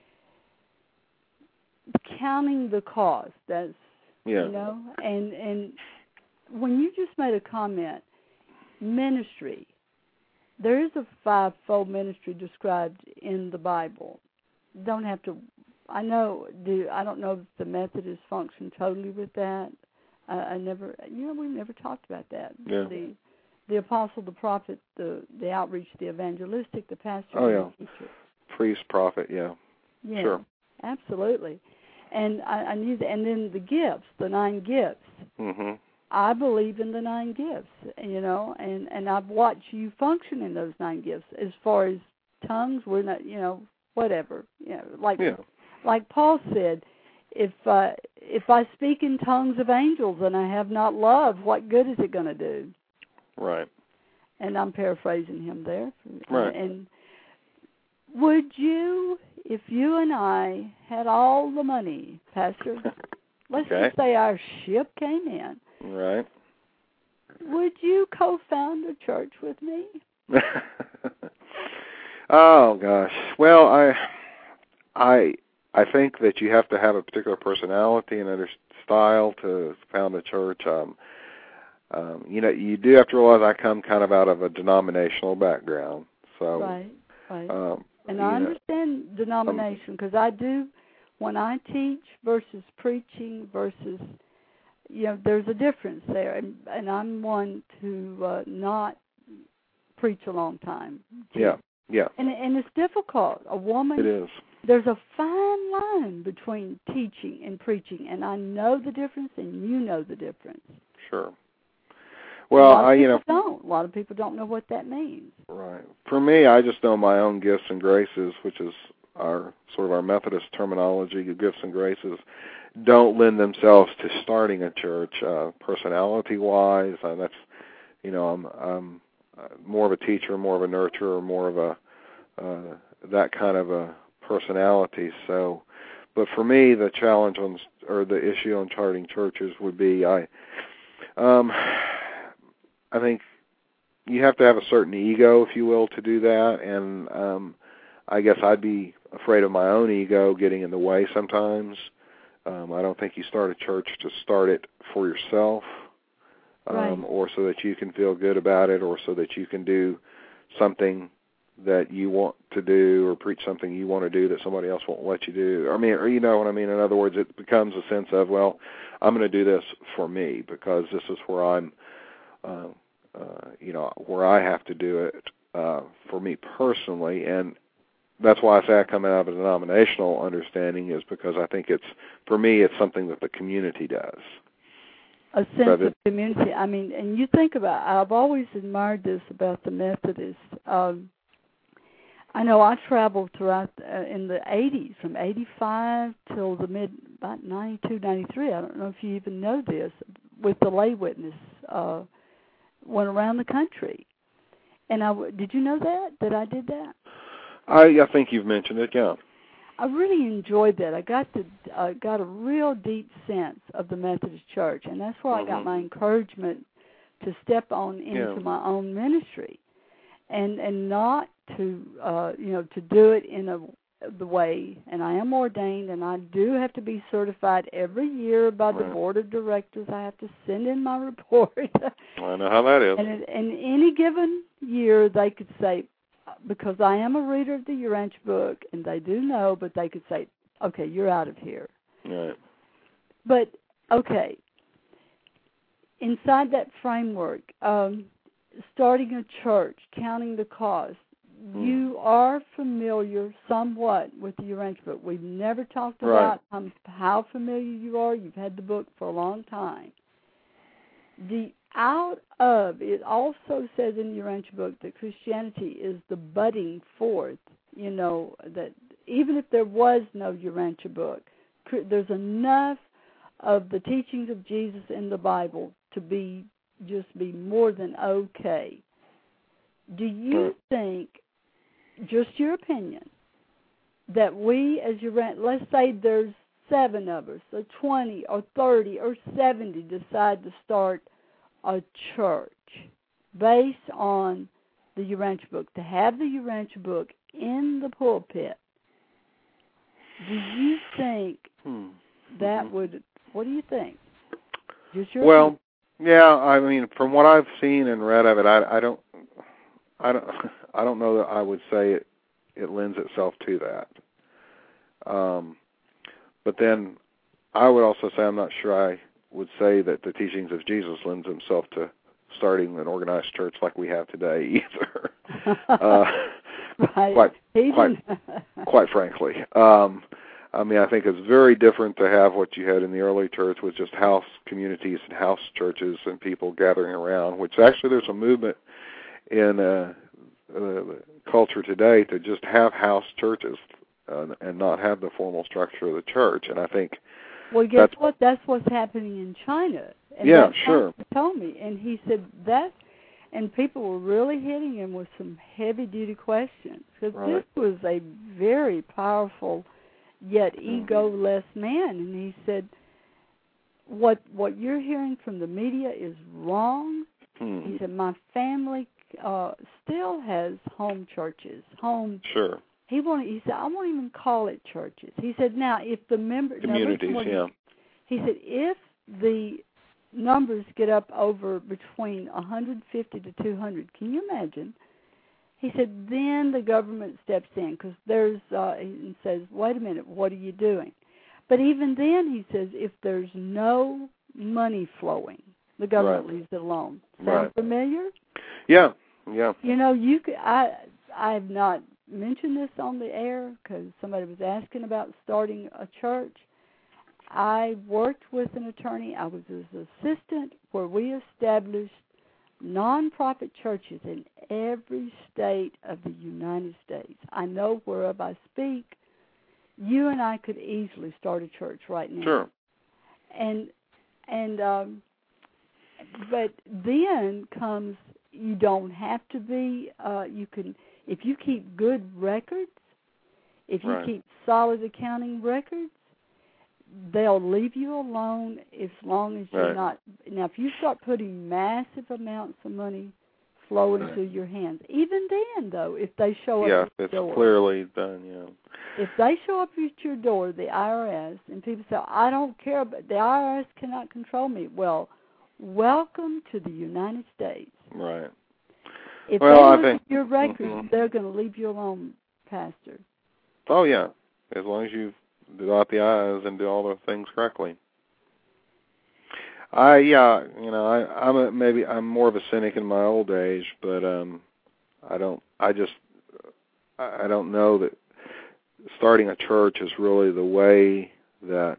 uh, counting the cost. That's Yeah. you know, and and when you just made a comment, ministry. There is a five-fold ministry described in the Bible. Don't have to. I know. Do I don't know if the Methodists function totally with that. Uh, I never. You know, we've never talked about that. Yeah. The the apostle, the prophet, the the outreach, the evangelistic, the pastor, Oh, and yeah. the teacher. Priest, prophet, yeah. Yeah, Sure. absolutely. And I, I knew that. And then the gifts, the nine gifts. Mm-hmm. I believe in the nine gifts, you know, and, and I've watched you function in those nine gifts. As far as tongues, we're not, you know, whatever, you know, like Yeah. like Paul said, if uh, if I speak in tongues of angels and I have not love, what good is it going to do? Right. And I'm paraphrasing him there. Right. And would you, if you and I had all the money, Pastor, let's Okay. just say our ship came in, Right. would you co-found a church with me? Oh gosh. Well, I, I, I think that you have to have a particular personality and a style to found a church. Um, um, you know, you do have to realize I come kind of out of a denominational background, so. Right. Right. Um, and you I know, understand denomination because I do. When I teach versus preaching versus, you know, there's a difference there, and, and I'm one to uh, not preach a long time. Yeah, yeah. And and it's difficult. A woman. It is. There's a fine line between teaching and preaching, and I know the difference, and you know the difference. Sure. Well, a lot of I, you people know, don't. A lot of people don't know what that means. Right. For me, I just know my own gifts and graces, which is our sort of our Methodist terminology. Gifts and graces don't lend themselves to starting a church, uh, personality-wise. Uh, that's, you know, I'm, I'm more of a teacher, more of a nurturer, more of a uh, that kind of a personality. So, but for me, the challenge on or the issue on charting churches would be I, um, I think you have to have a certain ego, if you will, to do that, and um, I guess I'd be afraid of my own ego getting in the way sometimes. Um, I don't think you start a church to start it for yourself, um, right. or so that you can feel good about it, or so that you can do something that you want to do, or preach something you want to do that somebody else won't let you do. I mean, or you know what I mean? In other words, it becomes a sense of, well, I'm going to do this for me because this is where I'm, uh, uh, you know, where I have to do it uh, for me personally. And that's why I say I come out of a denominational understanding, is because I think it's, for me, it's something that the community does. A sense of community. I mean, and you think about, I've always admired this about the Methodists. Um, I know I traveled throughout uh, in the eighties, from eighty-five till the mid, about ninety-two, ninety-three. I don't know if you even know this, with the lay witness, uh, went around the country. And I, did you know that, that I did that? I, I think you've mentioned it, yeah. I really enjoyed that. I got to uh, got a real deep sense of the Methodist Church, and that's where mm-hmm. I got my encouragement to step on into yeah. my own ministry, and and not to uh, you know to do it in a the way. And I am ordained, and I do have to be certified every year by the right. board of directors. I have to send in my report. I know how that is. And in, in any given year, they could say, because I am a reader of the Urantia book, and they do know, but they could say, okay, you're out of here. Right. But, okay, inside that framework, um, starting a church, counting the cost, mm. you are familiar somewhat with the Urantia book. We've never talked about right. um, how familiar you are. You've had the book for a long time. The out of, it also says in the Urantia book that Christianity is the budding forth, you know, that even if there was no Urantia book, there's enough of the teachings of Jesus in the Bible to be, just be more than okay. Do you think, just your opinion, that we as Urantia, let's say there's seven of us, or twenty, or thirty, or seventy decide to start a church based on the Urantia book, to have the Urantia book in the pulpit, do you think hmm. that mm-hmm. would, what do you think? Just your well, opinion. yeah, I mean, from what I've seen and read of it, I, I don't, I don't, I don't know that I would say it, it lends itself to that. Um, but then I would also say I'm not sure I would say that the teachings of Jesus lends himself to starting an organized church like we have today either. uh, right. Quite, quite, quite frankly. Um, I mean, I think it's very different to have what you had in the early church with just house communities and house churches and people gathering around, which actually there's a movement in uh, uh, culture today to just have house churches uh, and not have the formal structure of the church. And I think Well, guess that's, what? That's what's happening in China. And yeah, sure. He told me, and he said that, and people were really hitting him with some heavy-duty questions, because right. this was a very powerful yet mm-hmm. ego-less man. And he said, what what you're hearing from the media is wrong. Mm-hmm. He said, my family uh, still has home churches, home. Sure. He won't. He said, I won't even call it churches. He said, now if the member communities, now, yeah. He said, if the numbers get up over between one hundred fifty to two hundred, can you imagine? He said, then the government steps in, because there's uh, and says, wait a minute, what are you doing? But even then, he says, if there's no money flowing, the government right. leaves it alone. Sound right. familiar? Yeah, yeah. You know, you could, I I have not mentioned this on the air because somebody was asking about starting a church. I worked with an attorney. I was his assistant where we established nonprofit churches in every state of the United States. I know whereof I speak. You and I could easily start a church right now. Sure. And and um, but then comes, you don't have to be. Uh, you can, if you keep good records, if you right. keep solid accounting records, they'll leave you alone as long as you're right. not. Now, if you start putting massive amounts of money flow into right. your hands, even then, though, if they show yeah, up at it's your door, clearly done, yeah. If they show up at your door, the I R S, and people say, I don't care, about the I R S cannot control me. Well, welcome to the United States. Right. If well, they I look think, at your records, mm-hmm. they're going to leave you alone, Pastor. Oh, yeah, as long as you dot the I's and do all the things correctly. I, yeah, you know, I, I'm a, maybe I'm more of a cynic in my old age, but um, I don't, I just, I don't know that starting a church is really the way that,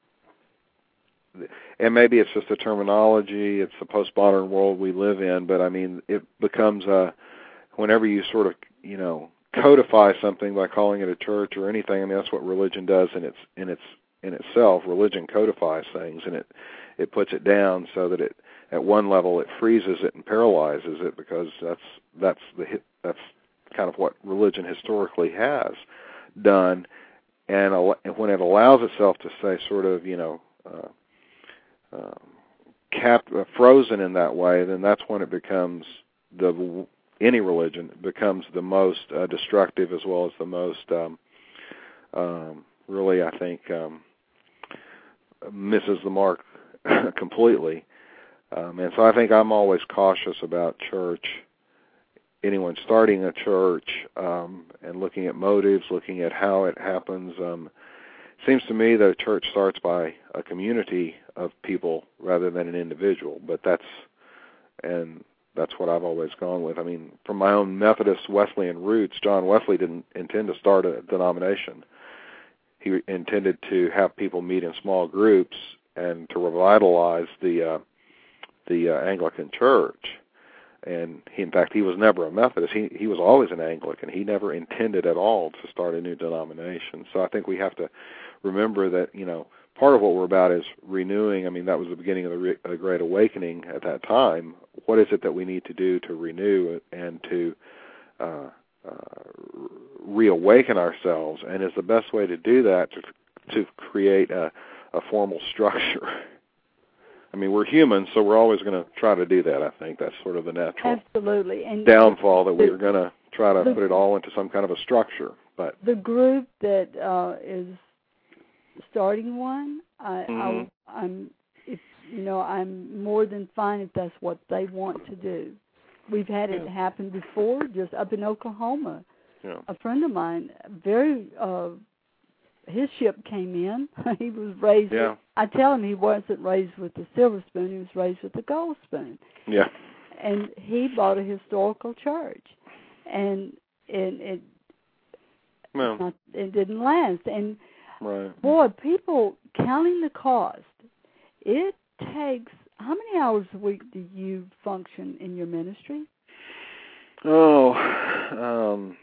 and maybe it's just a terminology, it's the postmodern world we live in, but I mean, it becomes a, whenever you sort of, you know, codify something by calling it a church or anything, I mean, that's what religion does in its, in its, in itself. Religion codifies things, and it, it puts it down so that it, at one level, it freezes it and paralyzes it, because that's, that's the, that's kind of what religion historically has done. And when it allows itself to say sort of, you know, uh, uh, capped, uh, frozen in that way, then that's when it becomes the, any religion becomes the most uh, destructive, as well as the most, um, um, really, I think, um, misses the mark completely. Um, and so I think I'm always cautious about church, anyone starting a church, um, and looking at motives, looking at how it happens. Um, it seems to me that a church starts by a community of people rather than an individual, but that's, and that's what I've always gone with. I mean, from my own Methodist Wesleyan roots, John Wesley didn't intend to start a denomination. He intended to have people meet in small groups and to revitalize the uh, the uh, Anglican Church. And he, in fact, he was never a Methodist. He he was always an Anglican. He never intended at all to start a new denomination. So I think we have to remember that, you know, part of what we're about is renewing. I mean, that was the beginning of the, re- the Great Awakening at that time. What is it that we need to do to renew and to uh, uh, reawaken ourselves? And is the best way to do that to to create a, a formal structure? I mean, we're humans, so we're always going to try to do that. I think that's sort of the natural Absolutely. And downfall, that we're going to try to the, put it all into some kind of a structure. But the group that uh, is starting one, I, mm-hmm. I, I'm, if, you know, I'm more than fine if that's what they want to do. We've had it yeah. happen before, just up in Oklahoma. Yeah. A friend of mine, very. Uh, his ship came in. He was raised. Yeah. With, I tell him he wasn't raised with the silver spoon. He was raised with the gold spoon. Yeah. And he bought a historical church, and it it, well, not, it didn't last. And right. boy, people counting the cost. It takes how many hours a week do you function in your ministry? Oh, um.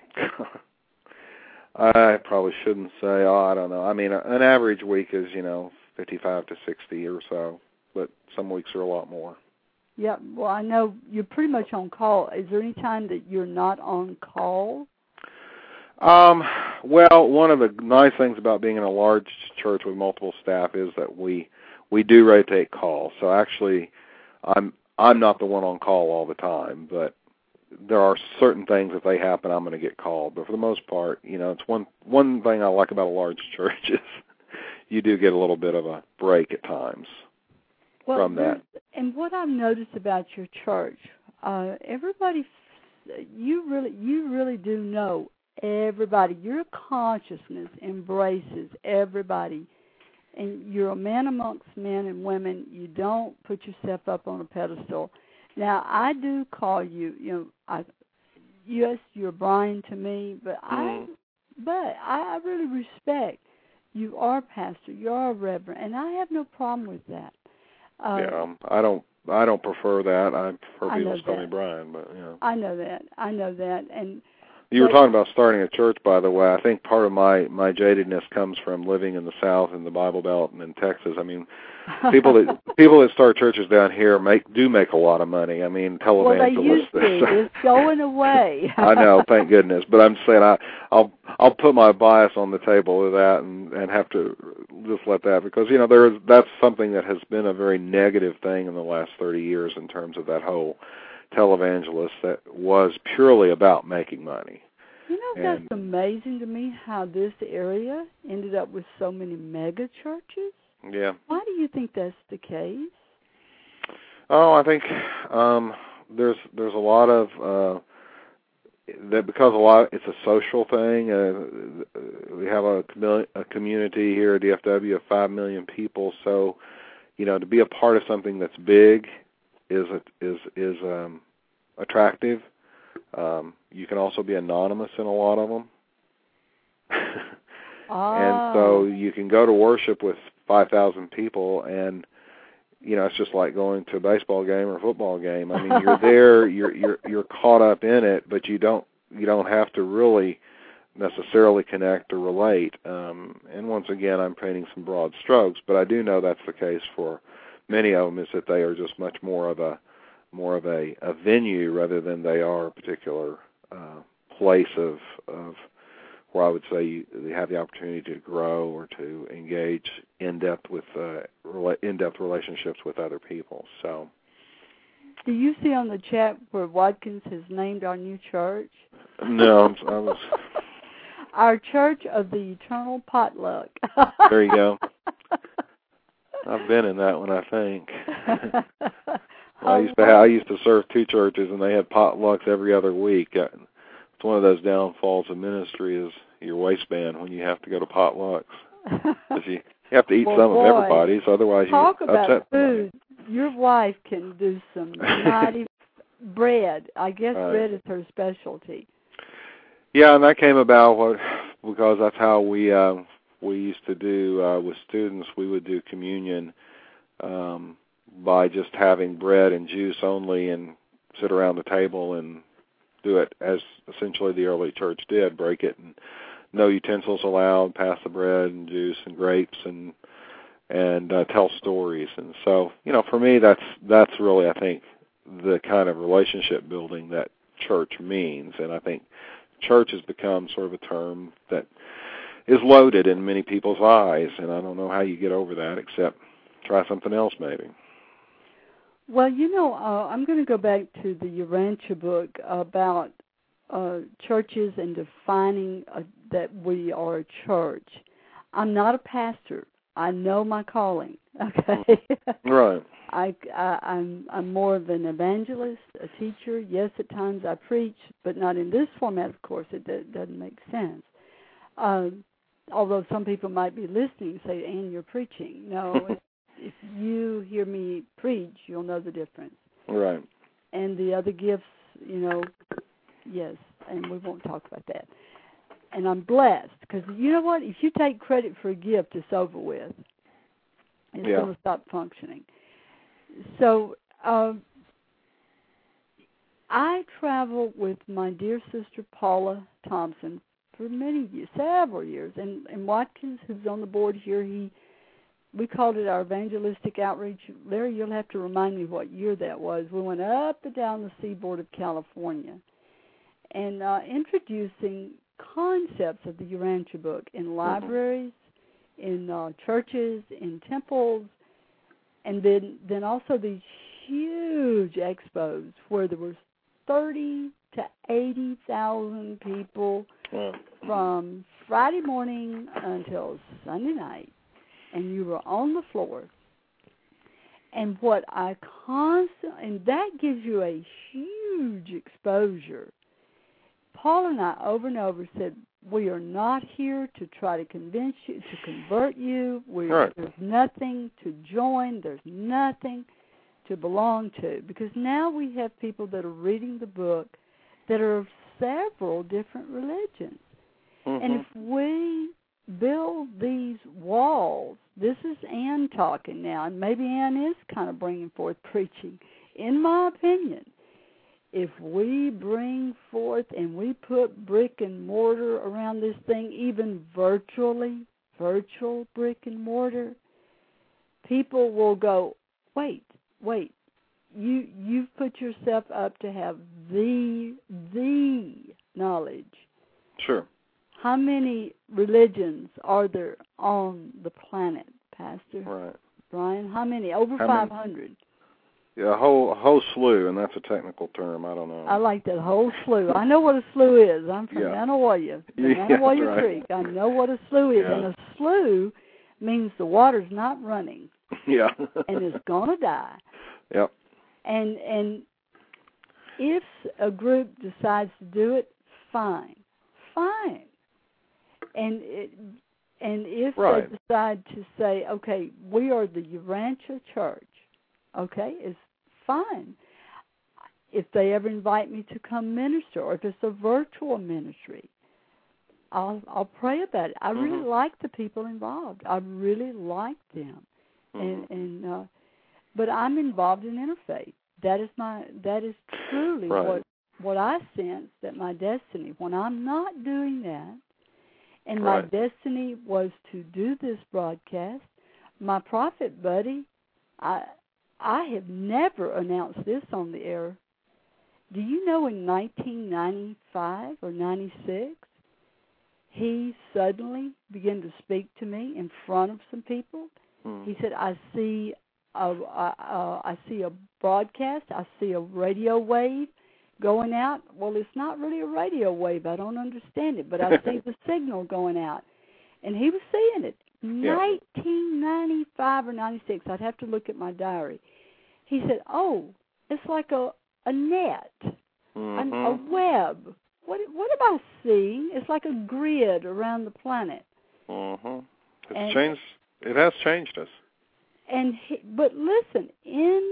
I probably shouldn't say, oh, I don't know. I mean, an average week is, you know, fifty-five to sixty or so, but some weeks are a lot more. Yeah, well, I know you're pretty much on call. Is there any time that you're not on call? Um, well, one of the nice things about being in a large church with multiple staff is that we we do rotate calls. So actually, I'm I'm not the one on call all the time, but there are certain things, if they happen, I'm going to get called. But for the most part, you know, it's one one thing I like about a large church is you do get a little bit of a break at times well, from that. And what I've noticed about your church, uh, everybody, you really you really do know everybody. Your consciousness embraces everybody. And you're a man amongst men and women. You don't put yourself up on a pedestal. Now, I do call you, you know, I, yes, you're Brian to me, but mm. I, but I really respect you are pastor, you are a reverend, and I have no problem with that. Uh, yeah, um, I don't, I don't prefer that. I prefer I people to call me that. Brian, but you know. I know that. I know that, and You were talking about starting a church, by the way. I think part of my, my jadedness comes from living in the South, in the Bible Belt, and in Texas. I mean, people that people that start churches down here make do make a lot of money. I mean, televangelists. Well, they used to. It's going away. I know, thank goodness. But I'm just saying, I, I'll I'll put my bias on the table with that, and, and have to just let that, because you know there is that's something that has been a very negative thing in the last thirty years in terms of that whole televangelist that was purely about making money. You know, and that's amazing to me how this area ended up with so many mega churches. Yeah. Why do you think that's the case? Oh, I think um, there's there's a lot of uh, that because a lot it's a social thing. Uh, we have a, a community here at D F W of five million people, so you know to be a part of something that's big is is is um, attractive. Um, you can also be anonymous in a lot of them. Oh. And so you can go to worship with five thousand people, and you know it's just like going to a baseball game or a football game. I mean, you're there, you're you're you're caught up in it, but you don't you don't have to really necessarily connect or relate. Um, and once again, I'm painting some broad strokes, but I do know that's the case for many of them. Is that they are just much more of a more of a, a venue rather than they are a particular uh, place of of where I would say you, you have the opportunity to grow or to engage in depth with uh, rela- in depth relationships with other people. So, do you see on the chat where Watkins has named our new church? No, I'm, I was. Our Church of the Eternal Potluck. There you go. I've been in that one, I think. Well, I used to have, I used to serve two churches, and they had potlucks every other week. It's one of those downfalls of ministry is your waistband when you have to go to potlucks. you, you have to eat well, some boy, of everybody's, otherwise you talk upset about food. somebody. Your wife can do some mighty bread. I guess right. bread is her specialty. Yeah, and that came about what, because that's how we uh, we used to do uh, with students. We would do communion um, by just having bread and juice only, and sit around the table and do it as essentially the early church did, break it, and no utensils allowed, pass the bread and juice and grapes, and and uh, tell stories. And so, you know, for me, that's that's really, I think, the kind of relationship building that church means. And I think church has become sort of a term that is loaded in many people's eyes, and I don't know how you get over that except try something else maybe. Well, you know, uh, I'm going to go back to the Urantia book about uh, churches and defining uh, that we are a church. I'm not a pastor. I know my calling. Okay. Right. I, I, I'm I'm more of an evangelist, a teacher. Yes, at times I preach, but not in this format. Of course, it d- doesn't make sense. Uh, although some people might be listening and say, "Ann, you're preaching." No. If you hear me preach, you'll know the difference. Right. And the other gifts, you know, yes, and we won't talk about that. And I'm blessed, because you know what? If you take credit for a gift, it's over with. It's yeah. going to stop functioning. So uh, I travel with my dear sister Paula Thompson for many years, several years. And, and Watkins, who's on the board here, he we called it our evangelistic outreach. Larry, you'll have to remind me what year that was. We went up and down the seaboard of California and uh, introducing concepts of the Urantia book in libraries, in uh, churches, in temples, and then, then also these huge expos where there was thirty to eighty thousand people wow. from Friday morning until Sunday night. And you were on the floor. And what I constantly, and that gives you a huge exposure. Paul and I over and over said, we are not here to try to convince you, to convert you. We, right. There's nothing to join. There's nothing to belong to. Because now we have people that are reading the book that are of several different religions. Mm-hmm. And if we build these walls, this is Ann talking now, and maybe Ann is kind of bringing forth preaching. In my opinion, if we bring forth and we put brick and mortar around this thing, even virtually, virtual brick and mortar, people will go, wait, wait, you, you've put yourself up to have the, the knowledge. Sure. How many religions are there on the planet, Pastor? Right. Brian, how many? Over how five hundred. Many? Yeah, a whole, a whole slew, and that's a technical term. I don't know. I like that whole slew. I know what a slough is. I'm from yeah. Manawoya, Yeah, Manawoya right. Creek. I know what a slough is. Yeah. And a slough means the water's not running. Yeah. And it's going to die. Yep. And and if a group decides to do it, fine. Fine. And it, and if right. they decide to say, okay, we are the Urantia Church, okay, it's fine. If they ever invite me to come minister, or if it's a virtual ministry, I'll I'll pray about it. I mm-hmm. really like the people involved. I really like them, mm-hmm. and and uh, but I'm involved in interfaith. That is my that is truly right. what what I sense that my destiny. When I'm not doing that, and right. my destiny was to do this broadcast, my prophet buddy, I I have never announced this on the air. Do you know in nineteen ninety-five or ninety-six, he suddenly began to speak to me in front of some people? Mm. He said, I see a, a, a, I see a broadcast, I see a radio wave going out. Well, it's not really a radio wave. I don't understand it, but I see the signal going out. And he was seeing it. Yeah. nineteen ninety-five or ninety-six, I'd have to look at my diary. He said, oh, it's like a, a net, mm-hmm. a, a web. What what am I seeing? It's like a grid around the planet. Mm-hmm. It's and, changed. It has changed us. And he, but listen, in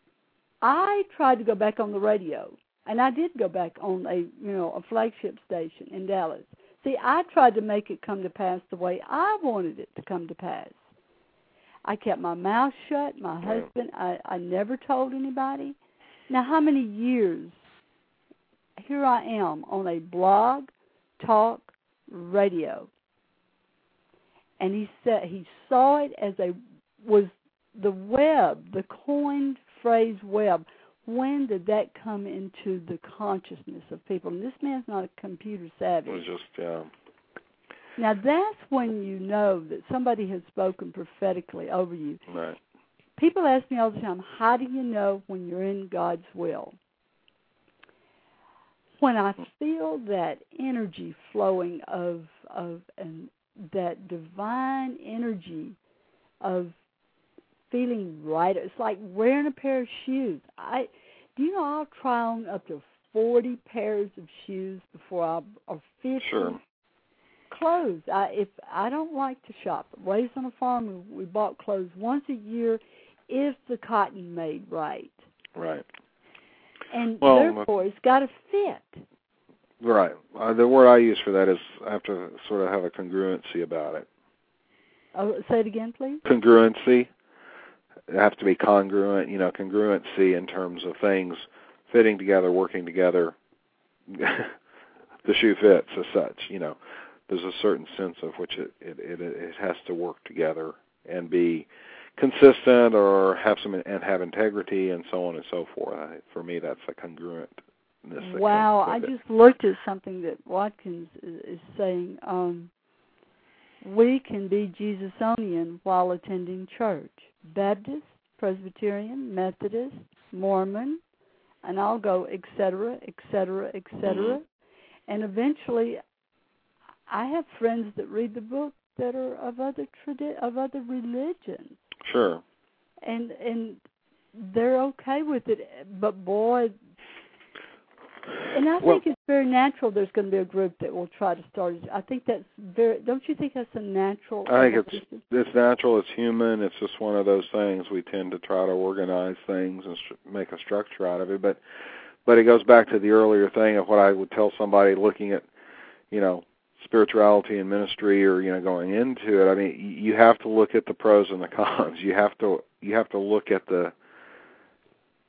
I tried to go back on the radio, and I did go back on a you know a flagship station in Dallas. See, I tried to make it come to pass the way I wanted it to come to pass. I kept my mouth shut. My husband, I, I never told anybody. Now, how many years? Here I am on a blog, talk, radio. And he said he saw it as a, was the web, the coined phrase web. When did that come into the consciousness of people? And this man's not a computer savvy. It was just, yeah. Now, that's when you know that somebody has spoken prophetically over you. Right. People ask me all the time, how do you know when you're in God's will? When I feel that energy flowing of of and that divine energy of feeling right, it's like wearing a pair of shoes. I do you know I'll try on up to forty pairs of shoes before I or fifty. Sure. Clothes. I if I don't like to shop. Raised on a farm, we, we bought clothes once a year, if the cotton made right. Right. And well, therefore, it's got to fit. Right. Uh, the word I use for that is I have to sort of have a congruency about it. Oh, say it again, please. Congruency. It has to be congruent, you know, congruency in terms of things fitting together, working together. The shoe fits as such, you know. There's a certain sense of which it, it, it, it has to work together and be consistent or have some and have integrity and so on and so forth. I, for me, that's a congruent. Wow, I just looked at something that Watkins is, is saying. Um, we can be Jesusonian while attending church. Baptist, Presbyterian, Methodist, Mormon, and I'll go et cetera, et cetera, et cetera. Mm-hmm. And eventually, I have friends that read the book that are of other tradi- of other religions. Sure. And and they're okay with it, but boy. And I think well, it's very natural there's going to be a group that will try to start it. I think that's very, don't you think that's a natural? I think evolution? it's it's natural, it's human, it's just one of those things. We tend to try to organize things and st- make a structure out of it. But but it goes back to the earlier thing of what I would tell somebody looking at, you know, spirituality and ministry or, you know, going into it. I mean, you have to look at the pros and the cons. You have to you have to look at the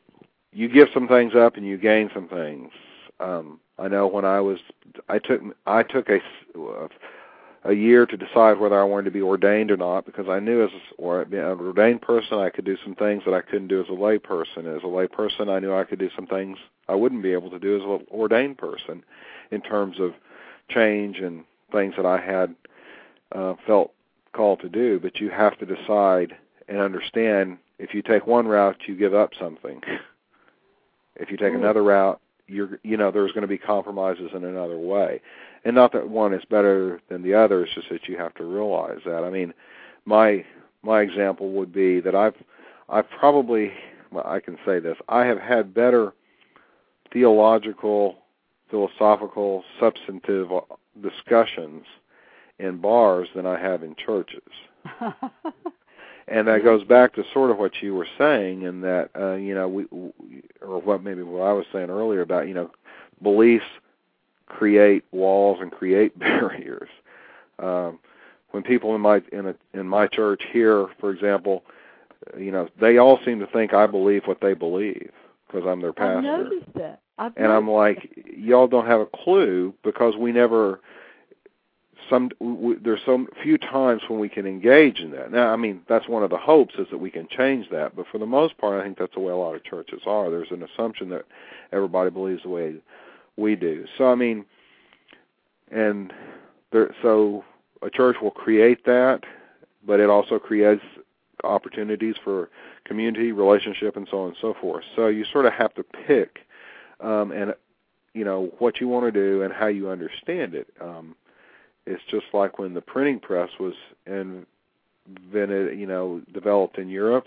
you give some things up and you gain some things. Um, I know when I was, I took I took a, a year to decide whether I wanted to be ordained or not, because I knew as or an ordained person I could do some things that I couldn't do as a lay person. As a lay person, I knew I could do some things I wouldn't be able to do as an ordained person, in terms of change and things that I had uh, felt called to do. But you have to decide and understand, if you take one route, you give up something. If you take Ooh. another route, you're, you know, there's going to be compromises in another way. And not that one is better than the other, it's just that you have to realize that. I mean, my my example would be that I've I've probably, well, I can say this, I have had better theological, philosophical, substantive discussions in bars than I have in churches. And that goes back to sort of what you were saying, in that, uh, you know, we, or what maybe what I was saying earlier about, you know, beliefs create walls and create barriers. Um, when people in my in a, in my church here, for example, you know, they all seem to think I believe what they believe because I'm their pastor. I've noticed that. I've and noticed I'm like, that. Y'all don't have a clue, because we never. Some we, there's so few times when we can engage in that. Now, I mean, that's one of the hopes, is that we can change that. But for the most part, I think that's the way a lot of churches are. There's an assumption that everybody believes the way we do. So, I mean, and there, so a church will create that, but it also creates opportunities for community, relationship, and so on and so forth. So you sort of have to pick, um, and you know, what you want to do and how you understand it. Um, It's just like when the printing press was invented, you know, developed in Europe.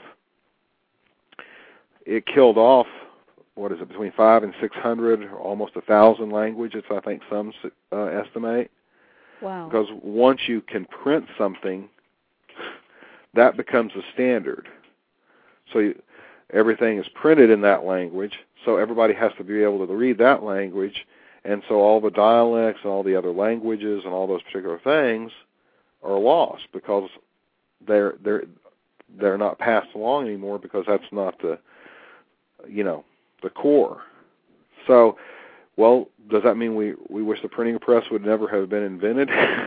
It killed off, what is it, between five and six hundred, almost a thousand languages, I think some uh, estimate. Wow. Because once you can print something, that becomes a standard. So you, everything is printed in that language, so everybody has to be able to read that language. And so all the dialects and all the other languages and all those particular things are lost, because they're they're they're not passed along anymore, because that's not the, you know, the core. So, well, does that mean we, we wish the printing press would never have been invented?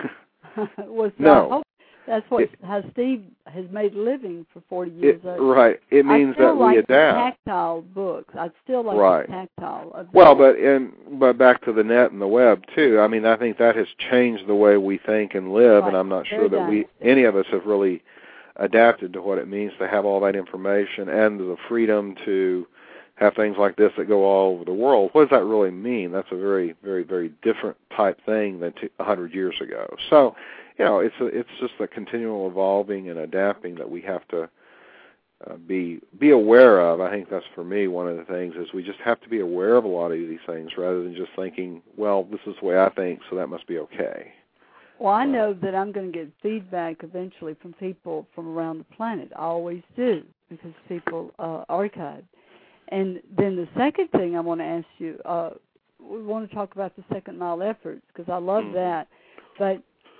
well, so no. I hope that's what it, how Steve has made a living for forty years. It, right. It means that like we adapt. Tactile books. I'd still like right. the tactile. Of well, but and but back to the net and the web too. I mean, I think that has changed the way we think and live, right. and I'm not Very sure that we any of us have really adapted to what it means to have all that information and the freedom to have things like this that go all over the world. What does that really mean? That's a very, very, very different type thing than a hundred years ago. So, you know, it's a, it's just a continual evolving and adapting that we have to uh, be be aware of. I think that's, for me, one of the things is we just have to be aware of a lot of these things, rather than just thinking, well, this is the way I think, so that must be okay. Well, I know that I'm going to get feedback eventually from people from around the planet. I always do, because people uh, archive. And then the second thing I want to ask you, uh, we want to talk about the Second Mile efforts, because I love mm-hmm. that. But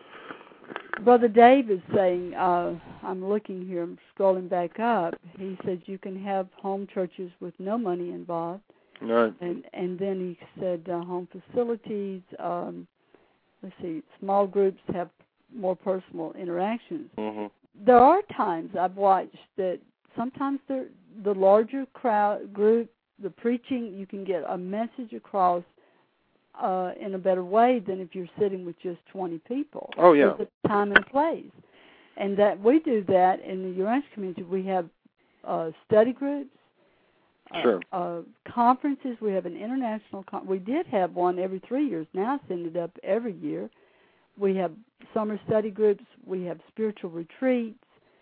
Brother Dave is saying, uh, I'm looking here, I'm scrolling back up. He says you can have home churches with no money involved. Right. And and then he said uh, home facilities, um, let's see, small groups have more personal interactions. Mm-hmm. There are times I've watched that sometimes the the larger crowd group, the preaching, you can get a message across uh, in a better way than if you're sitting with just twenty people. Oh, yeah. There's a time and a place. And that we do that in the Uranus community. We have uh, study groups, sure. uh, uh, conferences. We have an international con- we did have one every three years. Now it's ended up every year. We have summer study groups. We have spiritual retreats.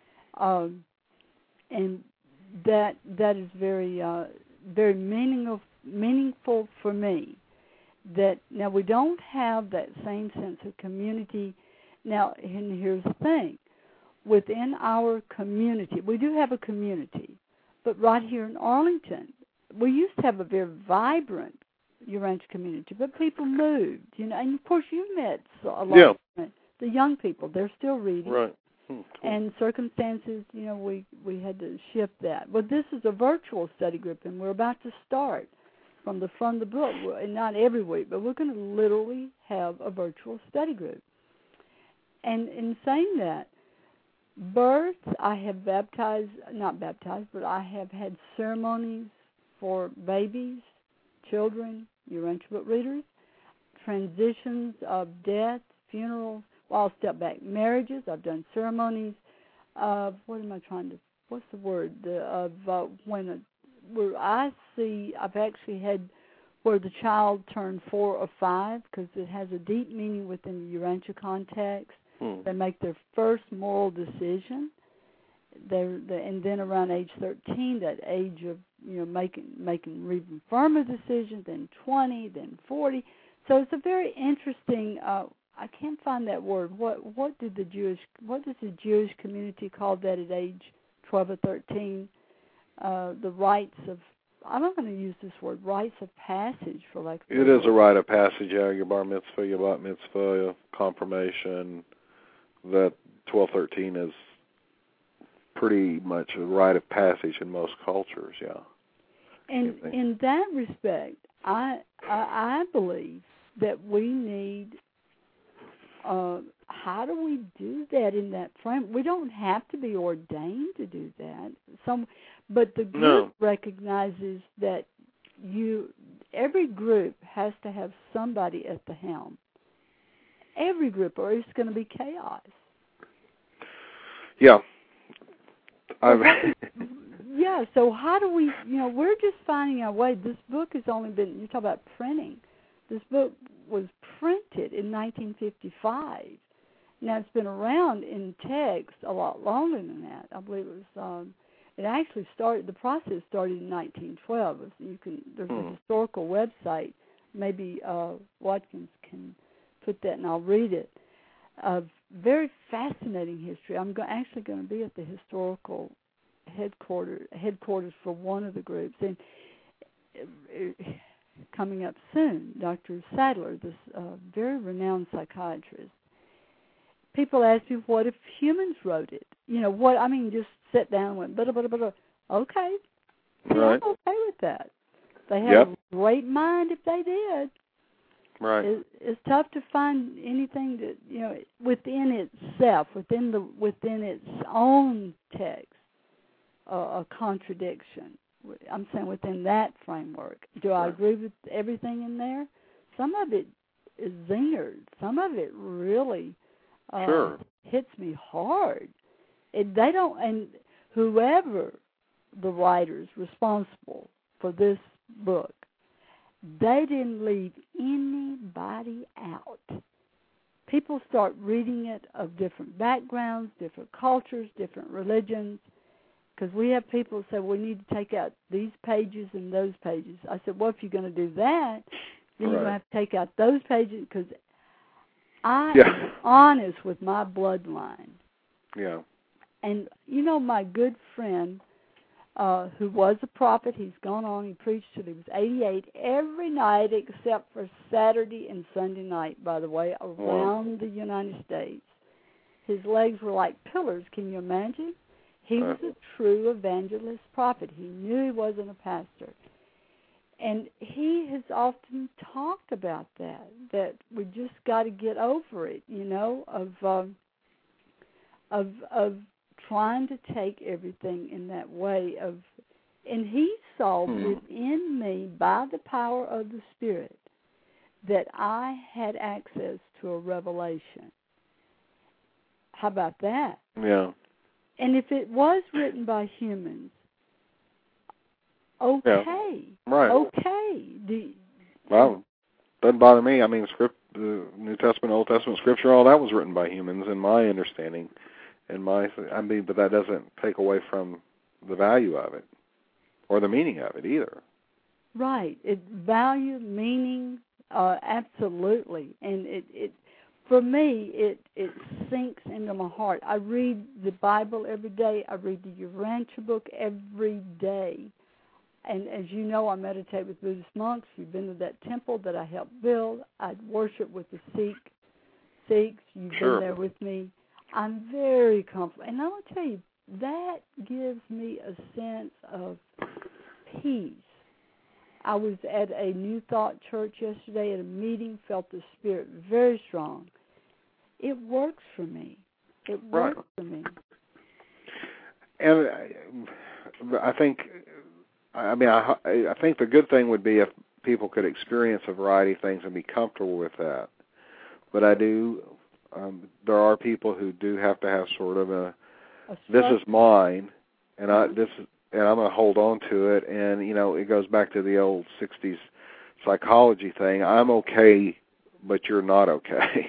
Um, and that that is very uh, very meaningful meaningful for me. That now we don't have that same sense of community. Now, and here's the thing: within our community, we do have a community, but right here in Arlington, we used to have a very vibrant Uranus community, but people moved, you know. And of course, you met a lot yeah. of the young people; they're still reading. Right. Hmm, cool. And circumstances, you know, we, we had to shift that. But this is a virtual study group, and we're about to start from the front of the book, and not every week, but we're going to literally have a virtual study group. And in saying that, birth, I have baptized, not baptized, but I have had ceremonies for babies, children, Urantia book readers, transitions of death, funerals. Well, I'll step back. Marriages, I've done ceremonies of, what am I trying to, what's the word, the, of uh, when, a, where I see, I've actually had where the child turned four or five, because it has a deep meaning within the Urantia context. Hmm. They make their first moral decision. They're, they, and then around age thirteen, that age of, you know, making making even firmer decisions, then twenty, then forty. So it's a very interesting, uh, I can't find that word. What what did the Jewish what does the Jewish community call that at age twelve or thirteen? Uh, the rites of, I'm not going to use this word, rites of passage for like. It is a rite of passage. Yeah, your bar mitzvah, your bat mitzvah, your confirmation. That twelve, thirteen is pretty much a rite of passage in most cultures. Yeah. And in that respect, I I, I believe that we need. Uh, how do we do that in that frame? We don't have to be ordained to do that. Some, but the group no. recognizes that you. Every group has to have somebody at the helm. Every group, or it's going to be chaos. Yeah. Well, yeah. So how do we? You know, we're just finding our way. This book has only been. You talk about printing. This book was printed in nineteen fifty-five. Now it's been around in text a lot longer than that. I believe it was. Um, it actually started. The process started in nineteen twelve. You can. There's hmm. a historical website. Maybe uh, Watkins can put that, and I'll read it. A very fascinating history. I'm go- actually going to be at the historical headquarters headquarters for one of the groups, and uh, coming up soon, Doctor Sadler, this uh, very renowned psychiatrist. People ask me, what if humans wrote it? You know, what, I mean, just sit down and went, blah, blah, blah, blah. Okay. See, right. I'm okay with that. They have yep. a great mind if they did. Right. It, it's tough to find anything that, you know, within itself, within the within its own text, uh, a contradiction. I'm saying within that framework. Do I agree with everything in there? Some of it is zingers. Some of it really uh, sure. hits me hard. It, they don't, and whoever the writers responsible for this book, they didn't leave anybody out. People start reading it of different backgrounds, different cultures, different religions. Because we have people who say, well, we need to take out these pages and those pages. I said, well, if you're going to do that, then right. you're going to have to take out those pages, because I yeah. am honest with my bloodline. Yeah. And, you know, my good friend, uh, who was a prophet, he's gone on, he preached till he was eighty-eight, every night except for Saturday and Sunday night, by the way, around wow. the United States. His legs were like pillars, can you imagine? He was a true evangelist prophet. He knew he wasn't a pastor. And he has often talked about that, that we just got to get over it, you know, of, um, of of trying to take everything in that way. Of, and he saw hmm. within me, by the power of the Spirit, that I had access to a revelation. How about that? Yeah. And if it was written by humans, okay, yeah. right. okay. Do, well, doesn't bother me. I mean, script, the New Testament, Old Testament scripture, all that was written by humans, in my understanding. In my, I mean, but that doesn't take away from the value of it or the meaning of it either. Right. It value, meaning, uh, absolutely, and it. it For me, it, it sinks into my heart. I read the Bible every day. I read the Urantia book every day. And as you know, I meditate with Buddhist monks. You've been to that temple that I helped build. I worship with the Sikh, Sikhs. You've sure. been there with me. I'm very comfortable. And I will tell you, that gives me a sense of peace. I was at a New Thought church yesterday at a meeting, felt the Spirit very strong. It works for me. It works right. for me. And I think, I mean, I, I think the good thing would be if people could experience a variety of things and be comfortable with that. But I do, um, there are people who do have to have sort of a, a this is mine, and mm-hmm. I this is, and I'm going to hold on to it. And, you know, it goes back to the old sixties psychology thing. I'm okay, but you're not okay.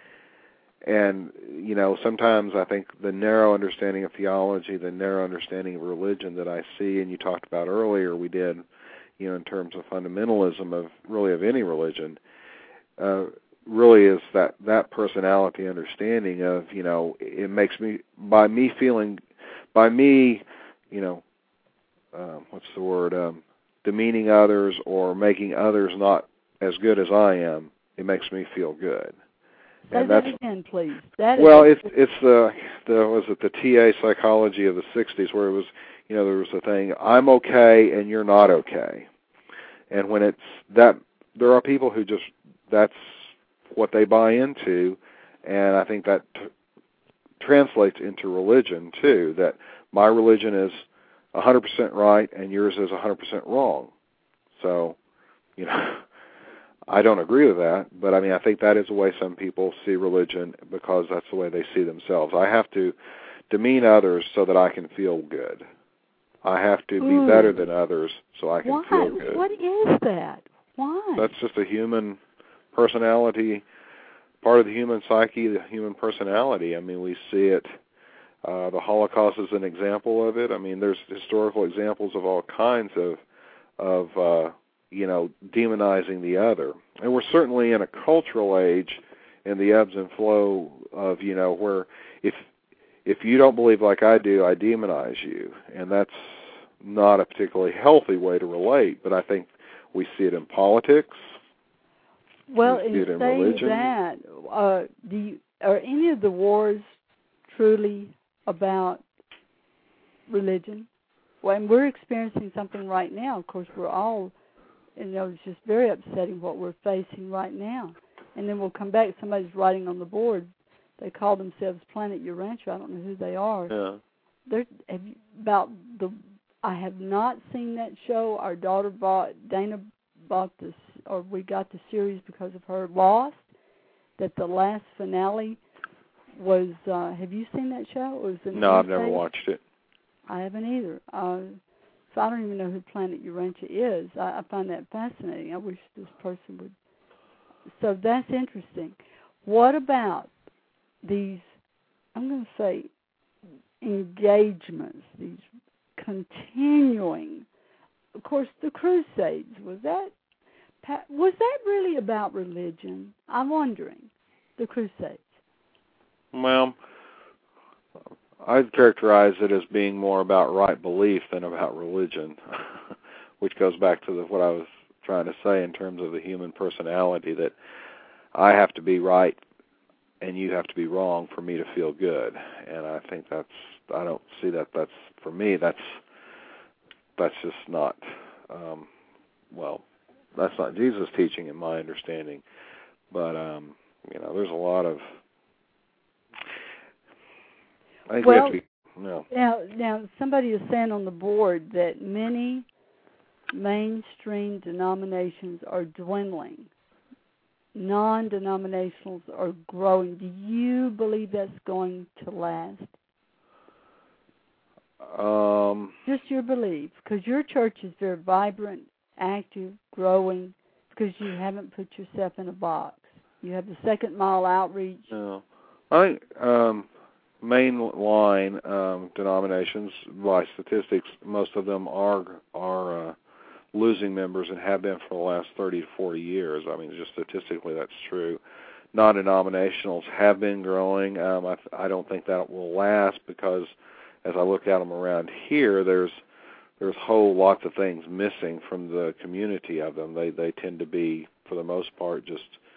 And, you know, sometimes I think the narrow understanding of theology, the narrow understanding of religion that I see, and you talked about earlier, we did, you know, in terms of fundamentalism of really of any religion, uh, really is that, that personality understanding of, you know, it makes me, by me feeling, by me, you know, uh, what's the word, um, demeaning others or making others not as good as I am, it makes me feel good. Say that again, please. That well, is it's it's the the was it the T A psychology of the sixties, where it was, you know, there was a thing, I'm okay and you're not okay, and when it's that, there are people who just, that's what they buy into, and I think that t- translates into religion too. That my religion is one hundred percent right and yours is one hundred percent wrong. So, you know. I don't agree with that, but I mean, I think that is the way some people see religion because that's the way they see themselves. I have to demean others so that I can feel good. I have to Ooh. be better than others so I can Why? feel good. What is that? Why? That's just a human personality, part of the human psyche, the human personality. I mean, we see it. Uh, the Holocaust is an example of it. I mean, there's historical examples of all kinds of, of uh, you know, demonizing the other. And we're certainly in a cultural age in the ebbs and flow of, you know, where if if you don't believe like I do, I demonize you. And that's not a particularly healthy way to relate, but I think we see it in politics. Well, we see in it in saying religion. that, uh, do you, are any of the wars truly about religion? Well, and we're experiencing something right now. Of course, we're all, you know, it's just very upsetting what we're facing right now. And then we'll come back, somebody's writing on the board, they call themselves Planet Urantia. I don't know who they are. Yeah. They're, have you, about the, I have not seen that show. Our daughter bought, Dana bought this, or we got the series because of her, Lost, that the last finale was, uh, have you seen that show? It was an no, I've never watched it. I haven't either. Uh, so I don't even know who Planet Urantia is. I, I find that fascinating. I wish this person would. So that's interesting. What about these, I'm going to say, engagements, these continuing, of course, the Crusades, was that, was that really about religion? I'm wondering, the Crusades. Well, I'd characterize it as being more about right belief than about religion, which goes back to the, what I was trying to say in terms of the human personality, that I have to be right and you have to be wrong for me to feel good. And I think that's, I don't see that that's, for me, that's that's just not, um, well, that's not Jesus' teaching in my understanding. But, um, you know, there's a lot of, I think well, we have to be, no. Now, now, somebody is saying on the board that many mainstream denominations are dwindling. Non-denominationals are growing. Do you believe that's going to last? Um, Just your belief, because your church is very vibrant, active, growing, because you haven't put yourself in a box. You have the second mile outreach. No. I think um, mainline um, denominations, by statistics, most of them are are uh, losing members and have been for the last thirty to forty years. I mean, just statistically, that's true. Non-denominationals have been growing. Um, I, I don't think that will last because, as I look at them around here, there's there's whole lots of things missing from the community of them. They they tend to be, for the most part, just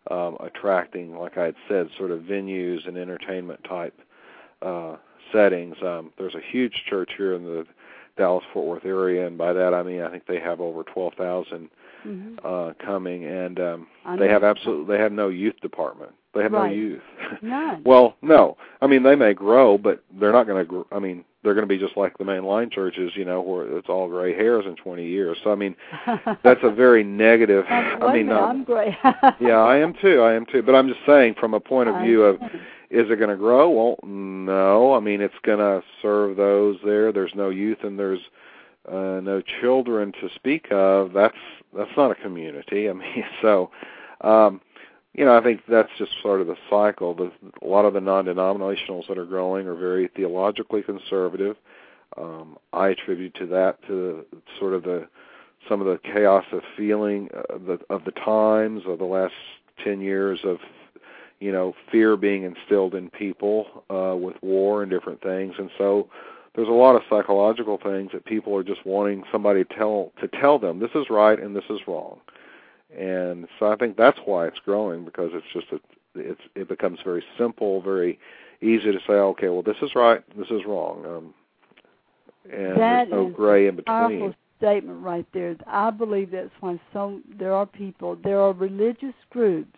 um, attracting, like I had said, sort of venues and entertainment type uh, settings. Um, there's a huge church here in the Dallas-Fort Worth area, and by that I mean I think they have over twelve thousand mm-hmm. uh, coming, and um, they have absolutely they have no youth department. They have right. no youth. None. Well, no. I mean, they may grow, but they're not going to grow. I mean, they're going to be just like the mainline churches, you know, where it's all gray hairs in twenty years. So, I mean, that's a very negative. Um, I mean, minute, um, I'm gray. yeah, I am too. I am too. But I'm just saying, from a point of view of, is it going to grow? Well, no. I mean, it's going to serve those there. There's no youth and there's uh, no children to speak of. That's that's not a community. I mean, so. Um, You know, I think that's just sort of the cycle. The, a lot of the non-denominationals that are growing are very theologically conservative. Um, I attribute to that to sort of the some of the chaos of feeling of the, of the times of the last ten years of, you know, fear being instilled in people uh, with war and different things, and so there's a lot of psychological things that people are just wanting somebody to tell to tell them this is right and this is wrong. And so I think that's why it's growing, because it's just a, it's it becomes very simple, very easy to say, okay, well, this is right, this is wrong, um, and that there's no gray in between. Powerful statement right there. I believe that's why some there are people, there are religious groups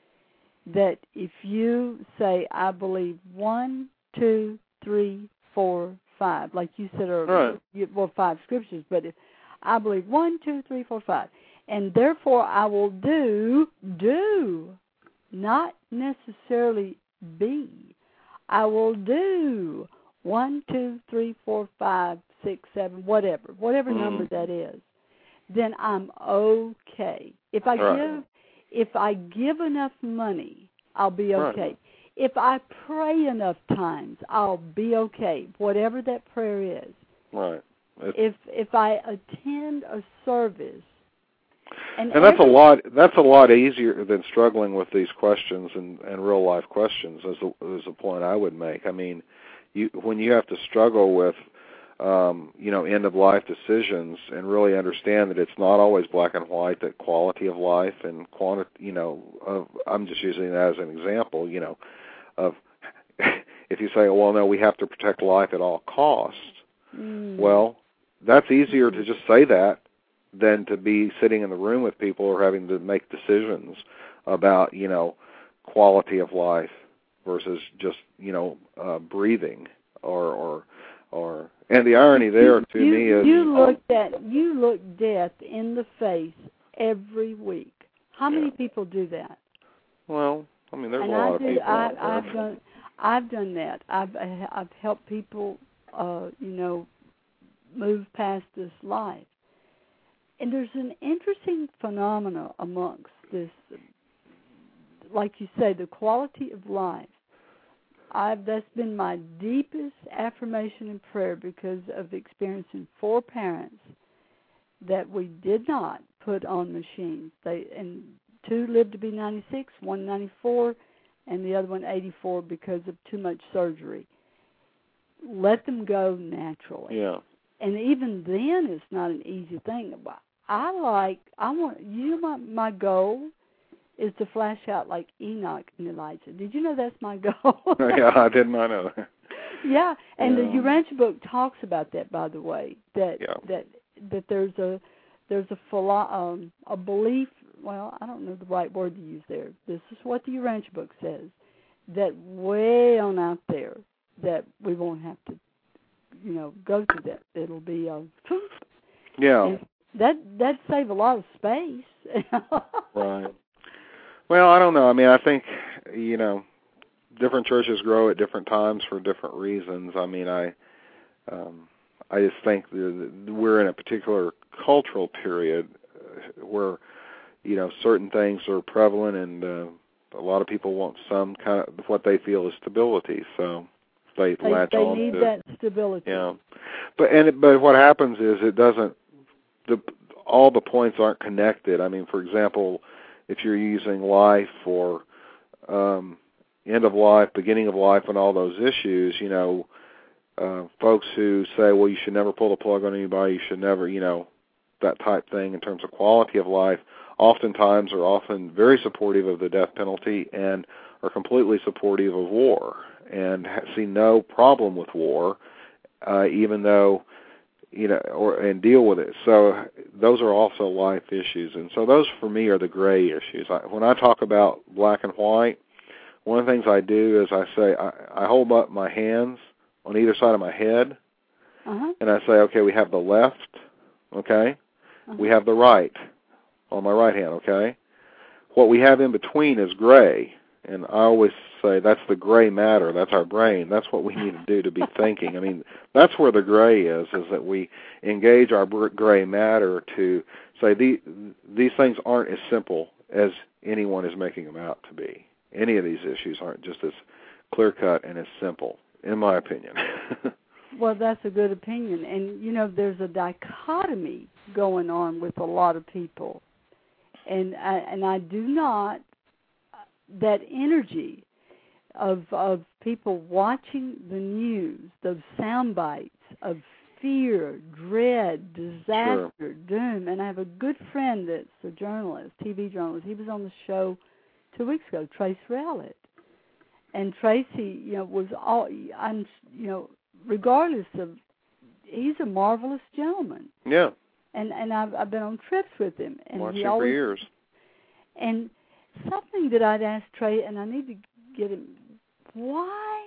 that if you say, I believe one, two, three, four, five, like you said earlier, right. you, well, five scriptures, but if I believe one, two, three, four, five. And therefore I will do, do, not necessarily be. I will do one, two, three, four, five, six, seven, whatever, whatever mm. number that is. Then I'm okay. If I right. give, if I give enough money, I'll be okay. Right. If I pray enough times, I'll be okay. Whatever that prayer is. Right. It's, if if I attend a service. And, and that's every, a lot. That's a lot easier than struggling with these questions and, and real life questions. Is a, is a point I would make. I mean, you when you have to struggle with, um, you know, end of life decisions and really understand that it's not always black and white. That quality of life and quantity. You know, of, I'm just using that as an example. You know, of if you say, well, no, we have to protect life at all costs. Mm. Well, that's easier to just say that than to be sitting in the room with people or having to make decisions about, you know, quality of life versus just, you know, uh, breathing or, or, or, and the irony there to you, me is you look at you look death in the face every week. How many yeah. people do that? Well, I mean, there's and a lot I of do, people I, out there. I've done, I've done that. I've, I've helped people, uh, you know, move past this life. And there's an interesting phenomena amongst this, like you say, the quality of life. I've, that's been my deepest affirmation and prayer because of experiencing four parents that we did not put on machines. They and two lived to be ninety-six, one ninety-four, and the other one eighty-four because of too much surgery. Let them go naturally. Yeah. And even then, it's not an easy thing. I like, I want, you know, my, my goal is to flash out like Enoch and Elijah. Did you know that's my goal? Yeah, I did not know that. Yeah, and yeah. the Urantia book talks about that, by the way, that yeah. that that there's a there's a philo- um, a belief. Well, I don't know the right word to use there. This is what the Urantia book says, that way on out there, that we won't have to, you know, go through that. It'll be a yeah. And that that'd save a lot of space. Right. Well, I don't know. I mean, I think, you know, different churches grow at different times for different reasons. I mean, I um, I just think that we're in a particular cultural period where, you know, certain things are prevalent, and uh, a lot of people want some kind of what they feel is stability. So they, they latch they on need to that stability. Yeah, but and it, but what happens is it doesn't. The all the points aren't connected. I mean, for example, if you're using life or um, end of life, beginning of life, and all those issues, you know, uh, folks who say, well, you should never pull the plug on anybody, you should never, you know, that type thing in terms of quality of life, oftentimes are often very supportive of the death penalty and are completely supportive of war and see no problem with war, uh, even though, you know, or and deal with it. So those are also life issues. And so those for me are the gray issues. I, when I talk about black and white, one of the things I do is I say, I, I hold up my hands on either side of my head, uh-huh. and I say, okay, we have the left, okay? Uh-huh. We have the right on my right hand, okay? What we have in between is gray, and I always say that's the gray matter. That's our brain. That's what we need to do to be thinking. I mean, that's where the gray is, is that we engage our gray matter to say the, these things aren't as simple as anyone is making them out to be. Any of these issues aren't just as clear-cut and as simple, in my opinion. Well, that's a good opinion. And, you know, there's a dichotomy going on with a lot of people. And I, and I do not, that energy of of people watching the news, those sound bites of fear, dread, disaster, sure. doom. And I have a good friend that's a journalist, T V journalist. He was on the show two weeks ago, Trace Rowlett. And Tracy, you know, was all, I'm, you know, regardless of, he's a marvelous gentleman. Yeah. And and I've I've been on trips with him. And Watched he him always, for years. And something that I'd ask Trey, and I need to get him, why